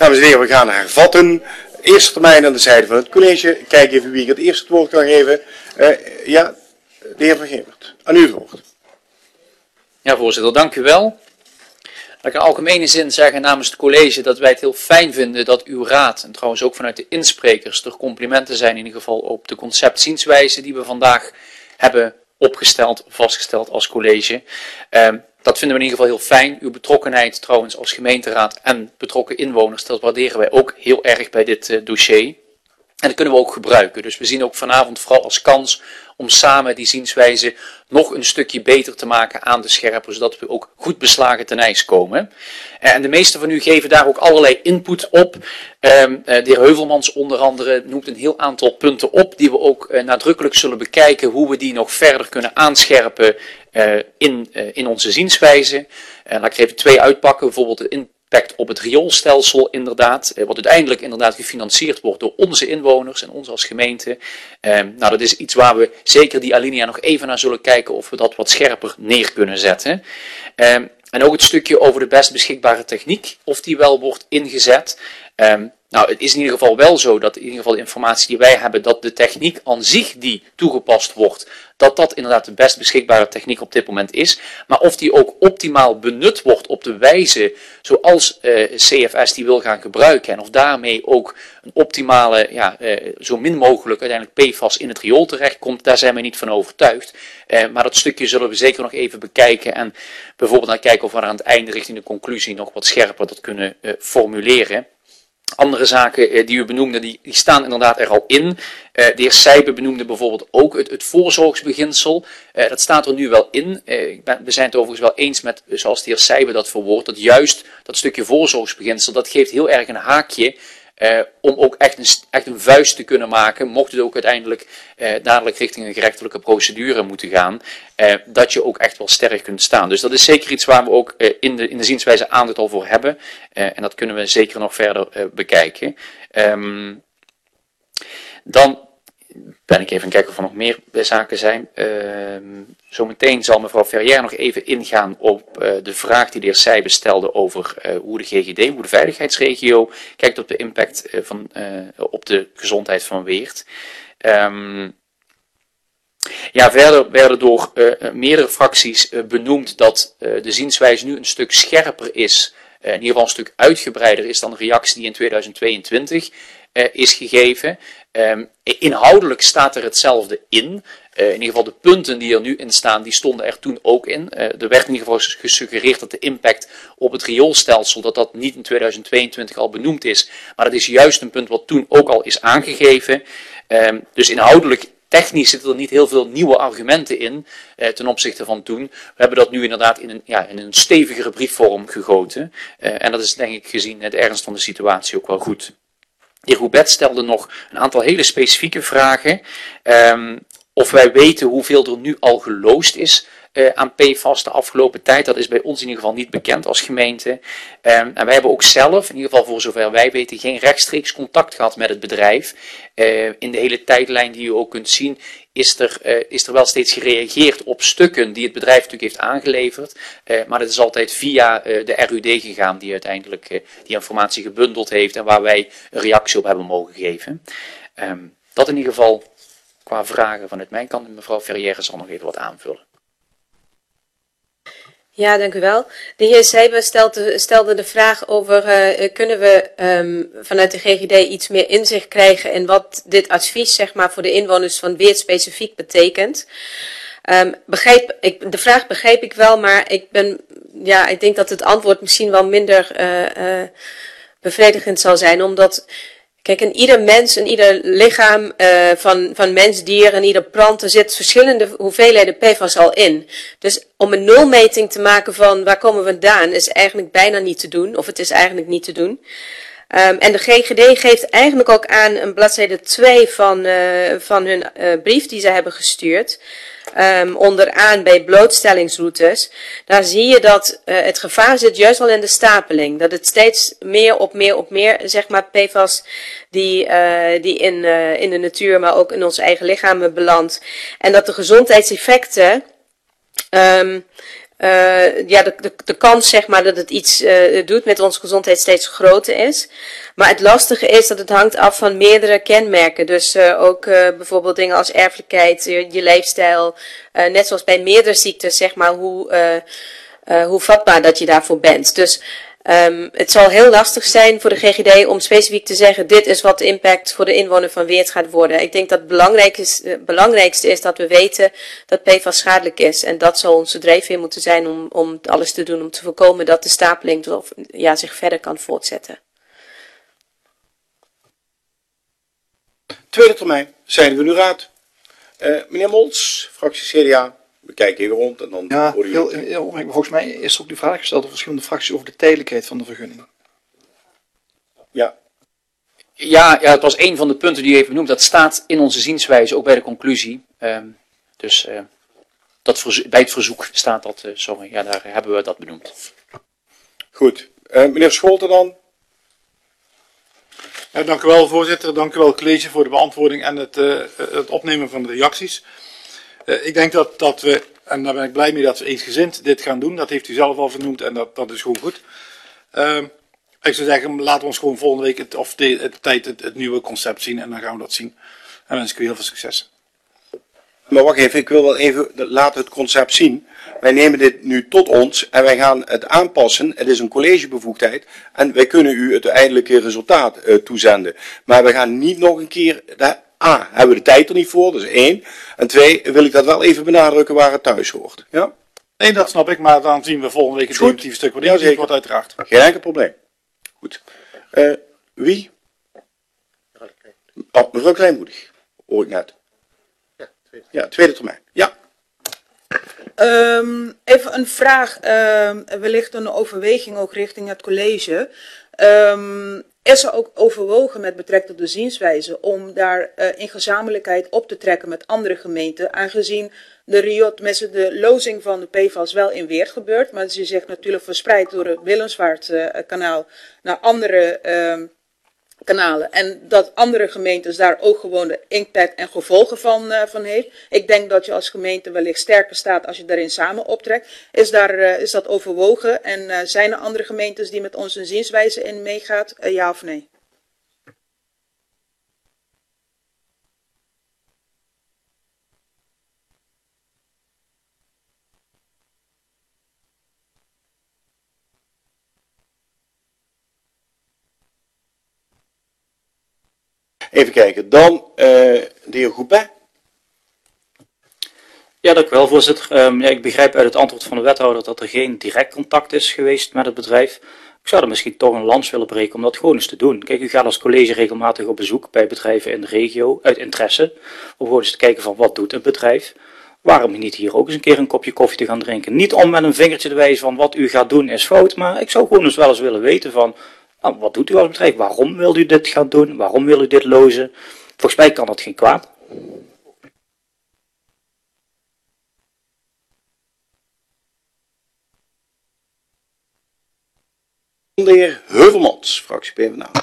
Dames en heren, we gaan hervatten. Eerste termijn aan de zijde van het college. Ik kijk even wie ik het eerst het woord kan geven. Ja, de heer Van Gemert. Aan u het woord. Ja, voorzitter, dank u wel. Laat ik in algemene zin zeggen namens het college dat wij het heel fijn vinden dat uw raad, en trouwens ook vanuit de insprekers, er complimenten zijn in ieder geval op de conceptzienswijze die we vandaag hebben opgesteld, vastgesteld als college. Dat vinden we in ieder geval heel fijn. Uw betrokkenheid trouwens als gemeenteraad en betrokken inwoners, dat waarderen wij ook heel erg bij dit dossier. En dat kunnen we ook gebruiken. Dus we zien ook vanavond vooral als kans om samen die zienswijze nog een stukje beter te maken aan te scherpen, zodat we ook goed beslagen ten ijs komen. En de meesten van u geven daar ook allerlei input op. De heer Heuvelmans onder andere noemt een heel aantal punten op die we ook nadrukkelijk zullen bekijken hoe we die nog verder kunnen aanscherpen in onze zienswijze. Laat ik er even 2 uitpakken, bijvoorbeeld de impact op het rioolstelsel inderdaad, wat uiteindelijk inderdaad gefinancierd wordt door onze inwoners en ons als gemeente. Nou, dat is iets waar we zeker die alinea nog even naar zullen kijken of we dat wat scherper neer kunnen zetten. En ook het stukje over de best beschikbare techniek, of die wel wordt ingezet. Nou, het is in ieder geval wel zo dat in ieder geval de informatie die wij hebben, dat de techniek aan zich die toegepast wordt, dat inderdaad de best beschikbare techniek op dit moment is. Maar of die ook optimaal benut wordt op de wijze zoals CFS die wil gaan gebruiken en of daarmee ook een optimale, zo min mogelijk uiteindelijk PFAS in het riool terechtkomt, daar zijn we niet van overtuigd. Maar dat stukje zullen we zeker nog even bekijken en bijvoorbeeld naar kijken of we aan het einde richting de conclusie nog wat scherper dat kunnen formuleren. Andere zaken die u benoemde, die staan inderdaad er al in. De heer Sijbe benoemde bijvoorbeeld ook het voorzorgsbeginsel. Dat staat er nu wel in. We zijn het overigens wel eens met, zoals de heer Sijbe dat verwoordt, dat juist dat stukje voorzorgsbeginsel, dat geeft heel erg een haakje om ook echt een vuist te kunnen maken, mocht het ook uiteindelijk dadelijk richting een gerechtelijke procedure moeten gaan, dat je ook echt wel sterk kunt staan. Dus dat is zeker iets waar we ook in de zienswijze aandacht al voor hebben. En dat kunnen we zeker nog verder bekijken. Dan ben ik even kijken of er nog meer zaken zijn. Zometeen zal mevrouw Ferrière nog even ingaan op de vraag die de heer Sijbe stelde over hoe de GGD, hoe de veiligheidsregio kijkt op de impact op de gezondheid van Weert. Verder werden door meerdere fracties benoemd dat de zienswijze nu een stuk scherper is, in ieder geval een stuk uitgebreider is dan de reactie die in 2022 is gegeven. Inhoudelijk staat er hetzelfde in. In ieder geval de punten die er nu in staan, die stonden er toen ook in. Er werd in ieder geval gesuggereerd dat de impact op het rioolstelsel, dat niet in 2022 al benoemd is. Maar dat is juist een punt wat toen ook al is aangegeven. Dus inhoudelijk, technisch zitten er niet heel veel nieuwe argumenten in ten opzichte van toen. We hebben dat nu inderdaad in een stevigere briefvorm gegoten. En dat is denk ik gezien de ernst van de situatie ook wel goed. De heer Houbet stelde nog een aantal hele specifieke vragen. Of wij weten hoeveel er nu al geloosd is aan PFAS de afgelopen tijd. Dat is bij ons in ieder geval niet bekend als gemeente. En wij hebben ook zelf, in ieder geval voor zover wij weten, geen rechtstreeks contact gehad met het bedrijf. In de hele tijdlijn die u ook kunt zien, is er wel steeds gereageerd op stukken die het bedrijf natuurlijk heeft aangeleverd. Maar dat is altijd via de RUD gegaan die uiteindelijk die informatie gebundeld heeft en waar wij een reactie op hebben mogen geven. Dat in ieder geval qua vragen vanuit mijn kant. Mevrouw Ferrière zal nog even wat aanvullen. Ja, dank u wel. De heer Sijbe stelde de vraag over, kunnen we vanuit de GGD iets meer inzicht krijgen in wat dit advies, zeg maar, voor de inwoners van Weert specifiek betekent. De vraag begrijp ik wel, maar ik denk dat het antwoord misschien wel minder bevredigend zal zijn, omdat, kijk, in ieder mens, in ieder lichaam van mens, dier en ieder plant, er zit verschillende hoeveelheden PFAS al in. Dus om een nulmeting te maken van waar komen we vandaan, is eigenlijk bijna niet te doen, of het is eigenlijk niet te doen. En de GGD geeft eigenlijk ook aan een bladzijde 2 van hun brief die ze hebben gestuurd. Onderaan bij blootstellingsroutes, daar zie je dat het gevaar zit juist al in de stapeling. Dat het steeds meer op meer, zeg maar, PFAS die in de natuur, maar ook in ons eigen lichaam belandt. En dat de gezondheidseffecten de kans zeg maar dat het iets doet met onze gezondheid steeds groter is. Maar het lastige is dat het hangt af van meerdere kenmerken. Dus ook bijvoorbeeld dingen als erfelijkheid, je leefstijl. Net zoals bij meerdere ziektes, zeg maar, hoe vatbaar dat je daarvoor bent. Dus het zal heel lastig zijn voor de GGD om specifiek te zeggen, dit is wat de impact voor de inwoner van Weert gaat worden. Ik denk dat het belangrijkste is dat we weten dat PFAS schadelijk is. En dat zal onze drijfveer moeten zijn om alles te doen om te voorkomen dat de stapeling zich verder kan voortzetten. Tweede termijn, zijn we nu raad. Meneer Molts, fractie CDA. We kijken even rond en dan Ja, horen heel jullie. opmerkelijk. Volgens mij is er ook de vraag gesteld door verschillende fracties over de tijdelijkheid van de vergunning. Ja. Ja, het was een van de punten die u heeft benoemd. Dat staat in onze zienswijze, ook bij de conclusie. Bij het verzoek staat dat, daar hebben we dat benoemd. Goed. Meneer Scholten dan. Ja, dank u wel, voorzitter. Dank u wel, college, voor de beantwoording en het opnemen van de reacties. Ik denk dat we, en daar ben ik blij mee, dat we eensgezind dit gaan doen. Dat heeft u zelf al vernoemd en dat is gewoon goed. Ik zou zeggen, laten we ons gewoon volgende week het nieuwe concept zien en dan gaan we dat zien. En wens ik u heel veel succes. Maar wacht even, ik wil wel even laten het concept zien. Wij nemen dit nu tot ons en wij gaan het aanpassen. Het is een collegebevoegdheid en wij kunnen u het uiteindelijke resultaat toezenden. Maar we gaan niet nog een keer, hebben we de tijd er niet voor, dat is 1. En 2, wil ik dat wel even benadrukken waar het thuis hoort. Ja? Nee, dat snap ik, maar dan zien we volgende week het definitieve stuk wat ingediend wordt uiteraard. Geen enkel probleem. Goed. Wie? Oh, mevrouw Kleinmoedig, hoor ik net. Ja, tweede termijn. Ja. Even een vraag, wellicht een overweging ook richting het college. Is er ook overwogen met betrekking tot de zienswijze om daar in gezamenlijkheid op te trekken met andere gemeenten, aangezien de lozing van de PFAS wel in Weert gebeurt, maar ze zich natuurlijk verspreidt door het Willemsvaartkanaal naar andere kanalen. En dat andere gemeentes daar ook gewoon de impact en gevolgen van heeft. Ik denk dat je als gemeente wellicht sterker staat als je daarin samen optrekt. Is dat overwogen? En zijn er andere gemeentes die met ons een zienswijze in meegaat? Ja of nee? Even kijken, dan de heer Goupin. Ja, dank u wel, voorzitter. Ik begrijp uit het antwoord van de wethouder dat er geen direct contact is geweest met het bedrijf. Ik zou er misschien toch een lans willen breken om dat gewoon eens te doen. Kijk, u gaat als college regelmatig op bezoek bij bedrijven in de regio uit interesse. Om gewoon eens te kijken van wat doet het bedrijf. Waarom niet hier ook eens een keer een kopje koffie te gaan drinken? Niet om met een vingertje te wijzen van wat u gaat doen is fout, maar ik zou gewoon eens wel eens willen weten van, nou, wat doet u als bedrijf? Waarom wilt u dit gaan doen? Waarom wil u dit lozen? Volgens mij kan dat geen kwaad. De heer Heuvelmans, fractie PvdA.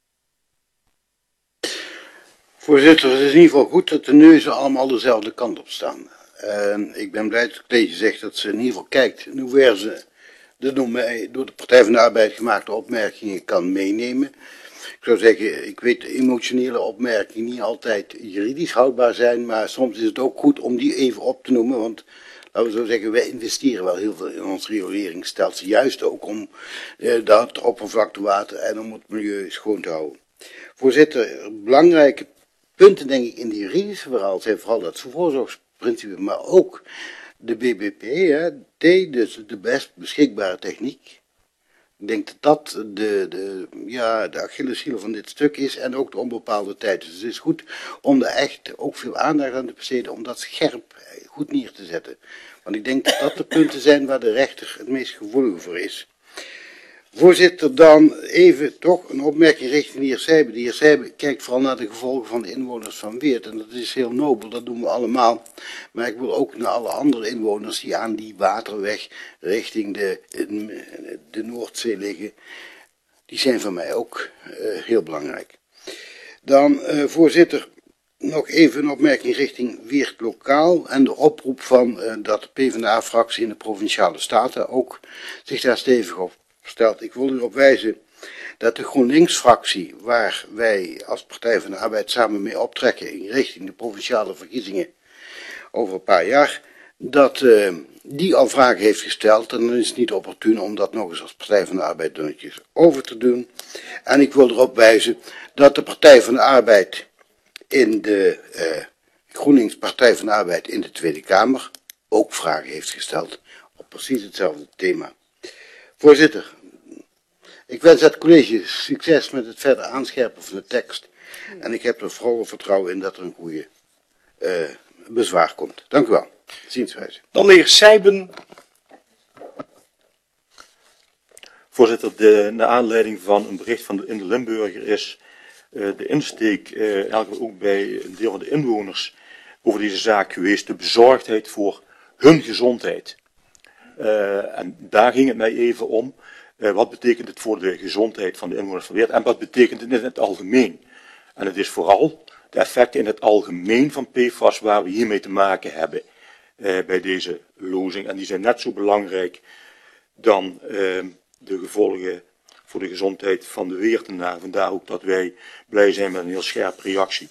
Voorzitter, het is in ieder geval goed dat de neuzen allemaal dezelfde kant op staan. Ik ben blij dat het college zegt dat ze in ieder geval kijkt in hoeverre ze de door de Partij van de Arbeid gemaakte opmerkingen kan meenemen. Ik zou zeggen, ik weet emotionele opmerkingen niet altijd juridisch houdbaar zijn, maar soms is het ook goed om die even op te noemen, want laten we zo zeggen, wij investeren wel heel veel in ons rioleringsstelsel, juist ook om dat oppervlaktewater en om het milieu schoon te houden. Voorzitter, belangrijke punten denk ik in de juridische verhaal zijn vooral dat voorzorgsprincipe, maar ook de BBP, dus de best beschikbare techniek. Ik denk dat dat de Achilleshiel van dit stuk is en ook de onbepaalde tijd. Dus het is goed om er echt ook veel aandacht aan te besteden om dat scherp goed neer te zetten. Want ik denk dat dat de punten zijn waar de rechter het meest gevoelig voor is. Voorzitter, dan even toch een opmerking richting de heer Sijbe. De heer Sijbe kijkt vooral naar de gevolgen van de inwoners van Weert. En dat is heel nobel, dat doen we allemaal. Maar ik wil ook naar alle andere inwoners die aan die waterweg richting de Noordzee liggen. Die zijn voor mij ook heel belangrijk. Dan, voorzitter, nog even een opmerking richting Weert Lokaal en de oproep van dat de PvdA-fractie in de Provinciale Staten ook zich daar stevig op stelt. Ik wil erop wijzen dat de GroenLinks-fractie, waar wij als Partij van de Arbeid samen mee optrekken in richting de provinciale verkiezingen over een paar jaar, dat die al vragen heeft gesteld en dan is het niet opportun om dat nog eens als Partij van de Arbeid dunnetjes over te doen. En ik wil erop wijzen dat de Partij van de Arbeid in de GroenLinks Partij van de Arbeid in de Tweede Kamer ook vragen heeft gesteld op precies hetzelfde thema. Voorzitter, ik wens het college succes met het verder aanscherpen van de tekst en ik heb er vooral vertrouwen in dat er een goede bezwaar komt. Dank u wel. Zienswijze. Dan de heer Sijben. Voorzitter, naar aanleiding van een bericht in de Limburger is de insteek eigenlijk ook bij een deel van de inwoners over deze zaak geweest, de bezorgdheid voor hun gezondheid. En daar ging het mij even om. Wat betekent het voor de gezondheid van de inwoners van Weert en wat betekent het in het algemeen? En het is vooral de effecten in het algemeen van PFAS waar we hiermee te maken hebben bij deze lozing. En die zijn net zo belangrijk dan de gevolgen voor de gezondheid van de Weertenaar. Vandaar ook dat wij blij zijn met een heel scherpe reactie.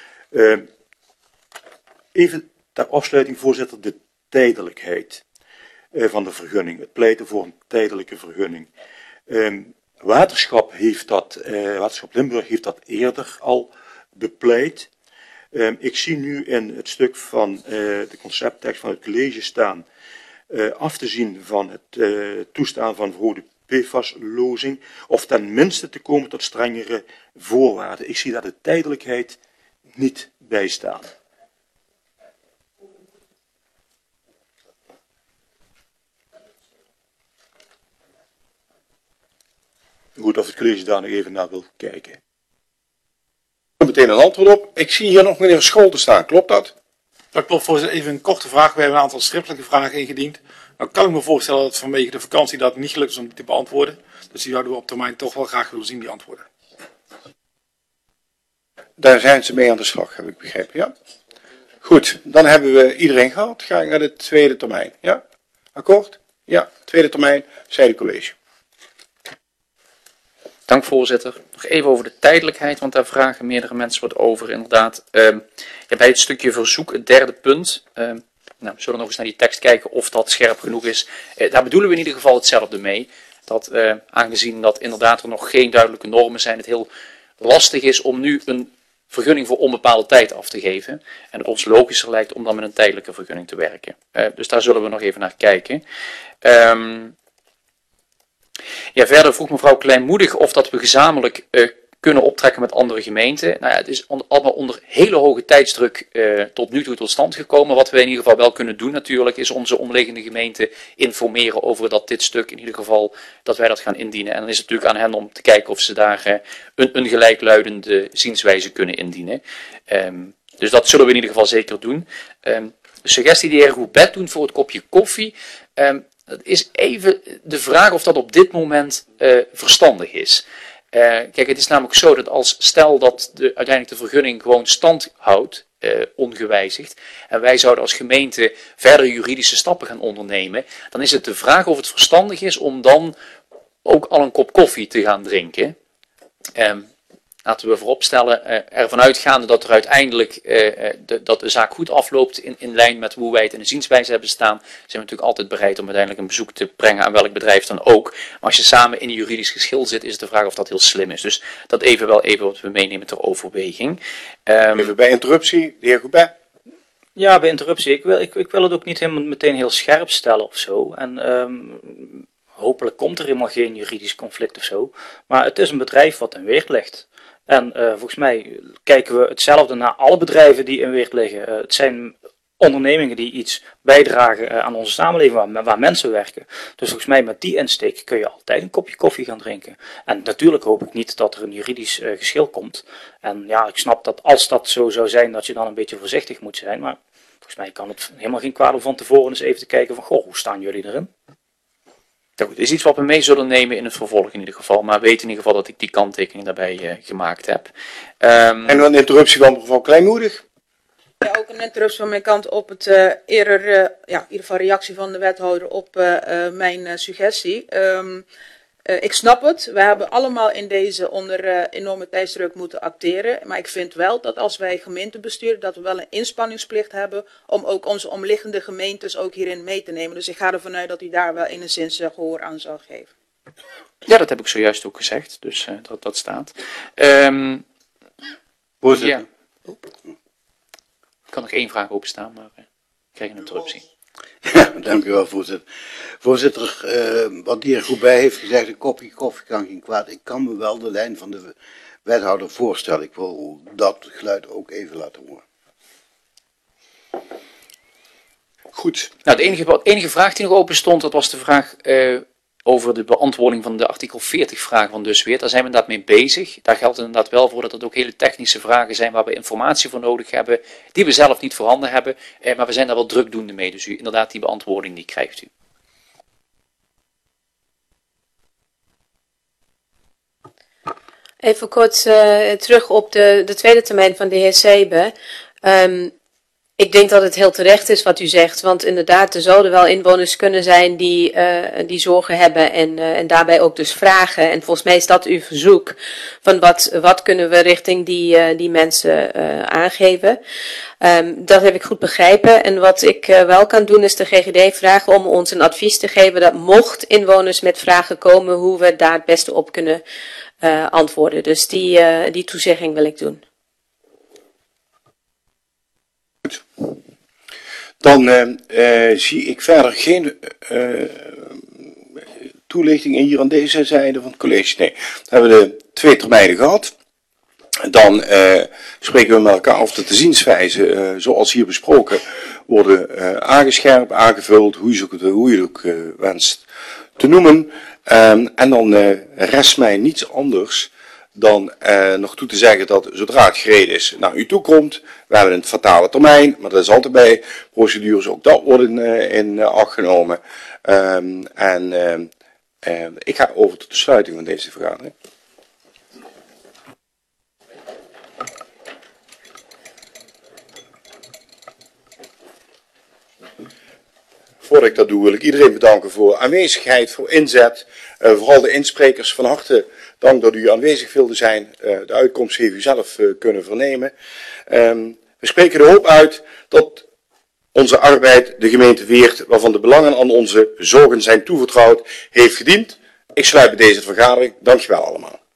Even ter afsluiting, voorzitter, de tijdelijkheid van de vergunning. Het pleiten voor een tijdelijke vergunning. Waterschap Limburg heeft dat eerder al bepleit. Ik zie nu in het stuk van de concepttekst van het college staan, af te zien van het toestaan van verhoogde PFAS-lozing, of ten minste te komen tot strengere voorwaarden. Ik zie daar de tijdelijkheid niet bij staan. Goed, of het college daar nog even naar wil kijken. Meteen een antwoord op. Ik zie hier nog meneer Scholte staan. Klopt dat? Dat klopt, voorzitter. Even een korte vraag. We hebben een aantal schriftelijke vragen ingediend. Nou kan ik me voorstellen dat vanwege de vakantie dat niet gelukt is om te beantwoorden. Dus die zouden we op termijn toch wel graag willen zien, die antwoorden. Daar zijn ze mee aan de slag, heb ik begrepen. Ja? Goed, dan hebben we iedereen gehad. Ga ik naar de tweede termijn. Ja? Akkoord? Ja, tweede termijn, zei de college. Dank voorzitter. Nog even over de tijdelijkheid, want daar vragen meerdere mensen wat over inderdaad. Bij het stukje verzoek, het derde punt. We zullen nog eens naar die tekst kijken of dat scherp genoeg is. Daar bedoelen we in ieder geval hetzelfde mee. Dat aangezien dat inderdaad er nog geen duidelijke normen zijn, het heel lastig is om nu een vergunning voor onbepaalde tijd af te geven. En het ons logischer lijkt om dan met een tijdelijke vergunning te werken. Dus daar zullen we nog even naar kijken. Verder vroeg mevrouw Kleinmoedig of dat we gezamenlijk kunnen optrekken met andere gemeenten. Nou ja, het is allemaal onder hele hoge tijdsdruk tot nu toe tot stand gekomen. Wat we in ieder geval wel kunnen doen natuurlijk, is onze omliggende gemeenten informeren over dat dit stuk, in ieder geval, dat wij dat gaan indienen. En dan is het natuurlijk aan hen om te kijken of ze daar een gelijkluidende zienswijze kunnen indienen. Dus dat zullen we in ieder geval zeker doen. De suggestie die de heer Goubet doet voor het kopje koffie, dat is even de vraag of dat op dit moment verstandig is. Kijk, het is namelijk zo dat als stel dat uiteindelijk de vergunning gewoon stand houdt, ongewijzigd, en wij zouden als gemeente verder juridische stappen gaan ondernemen, dan is het de vraag of het verstandig is om dan ook al een kop koffie te gaan drinken. Laten we vooropstellen, ervan uitgaande dat er uiteindelijk dat de zaak goed afloopt in lijn met hoe wij het in de zienswijze hebben staan, zijn we natuurlijk altijd bereid om uiteindelijk een bezoek te brengen aan welk bedrijf dan ook. Maar als je samen in een juridisch geschil zit, is het de vraag of dat heel slim is. Dus dat even wat we meenemen ter overweging. Even bij interruptie, de heer Goubet. Ja, bij interruptie. Ik wil het ook niet helemaal meteen heel scherp stellen of zo. En hopelijk komt er helemaal geen juridisch conflict of zo. Maar het is een bedrijf wat in Weert ligt. En volgens mij kijken we hetzelfde naar alle bedrijven die in Weert liggen. Het zijn ondernemingen die iets bijdragen aan onze samenleving, waar mensen werken. Dus volgens mij met die insteek kun je altijd een kopje koffie gaan drinken. En natuurlijk hoop ik niet dat er een juridisch geschil komt. En ja, ik snap dat als dat zo zou zijn, dat je dan een beetje voorzichtig moet zijn. Maar volgens mij kan het helemaal geen kwaad om van tevoren eens even te kijken van, goh, hoe staan jullie erin? goed, het is iets wat we mee zullen nemen in het vervolg in ieder geval. Maar weet in ieder geval dat ik die kanttekening daarbij gemaakt heb. En een interruptie van mevrouw Kleinmoedig. Ja, ook een interruptie van mijn kant op het in ieder geval reactie van de wethouder op mijn suggestie. Ik snap het. We hebben allemaal in deze onder enorme tijdsdruk moeten acteren. Maar ik vind wel dat als wij gemeentebestuur, dat we wel een inspanningsplicht hebben om ook onze omliggende gemeentes ook hierin mee te nemen. Dus ik ga ervan uit dat u daar wel enigszins gehoor aan zal geven. Ja, dat heb ik zojuist ook gezegd. Dus dat staat. Voorzitter. Ja. Ik kan nog 1 vraag openstaan, maar ik krijg een interruptie. Ja, dank u wel, voorzitter. Voorzitter, wat de heer Goubert heeft gezegd, een kopje koffie kan geen kwaad. Ik kan me wel de lijn van de wethouder voorstellen. Ik wil dat geluid ook even laten horen. Goed. Nou, de enige vraag die nog open stond, dat was de vraag over de beantwoording van de artikel 40 vraag van Dus Weer. Daar zijn we inderdaad mee bezig. Daar geldt inderdaad wel voor dat het ook hele technische vragen zijn waar we informatie voor nodig hebben, die we zelf niet voorhanden hebben. Maar we zijn daar wel drukdoende mee. Dus inderdaad, die beantwoording die krijgt u. Even kort terug op de tweede termijn van de heer Seebe. Ik denk dat het heel terecht is wat u zegt, want inderdaad, er zouden wel inwoners kunnen zijn die zorgen hebben en daarbij ook dus vragen. En volgens mij is dat uw verzoek, van wat kunnen we richting die mensen aangeven. Dat heb ik goed begrepen. En wat ik wel kan doen is de GGD vragen om ons een advies te geven dat mocht inwoners met vragen komen, hoe we daar het beste op kunnen antwoorden. Dus die toezegging wil ik doen. Dan zie ik verder geen toelichting hier aan deze zijde van het college. Nee, dan hebben we de 2 termijnen gehad. Dan spreken we met elkaar af dat de zienswijze, zoals hier besproken, worden aangescherpt, aangevuld, hoe je het ook wenst te noemen. En dan rest mij niets anders dan nog toe te zeggen dat zodra het gereden is naar u toe komt, we hebben een fatale termijn, maar dat is altijd bij procedures, ook dat wordt in acht genomen. Ik ga over tot de sluiting van deze vergadering. Voordat ik dat doe, wil ik iedereen bedanken voor aanwezigheid, voor inzet. Vooral de insprekers van harte dank dat u aanwezig wilde zijn. De uitkomst heeft u zelf kunnen vernemen. We spreken de hoop uit dat onze arbeid de gemeente Weert, waarvan de belangen aan onze zorgen zijn toevertrouwd, heeft gediend. Ik sluit bij deze vergadering. Dankjewel allemaal.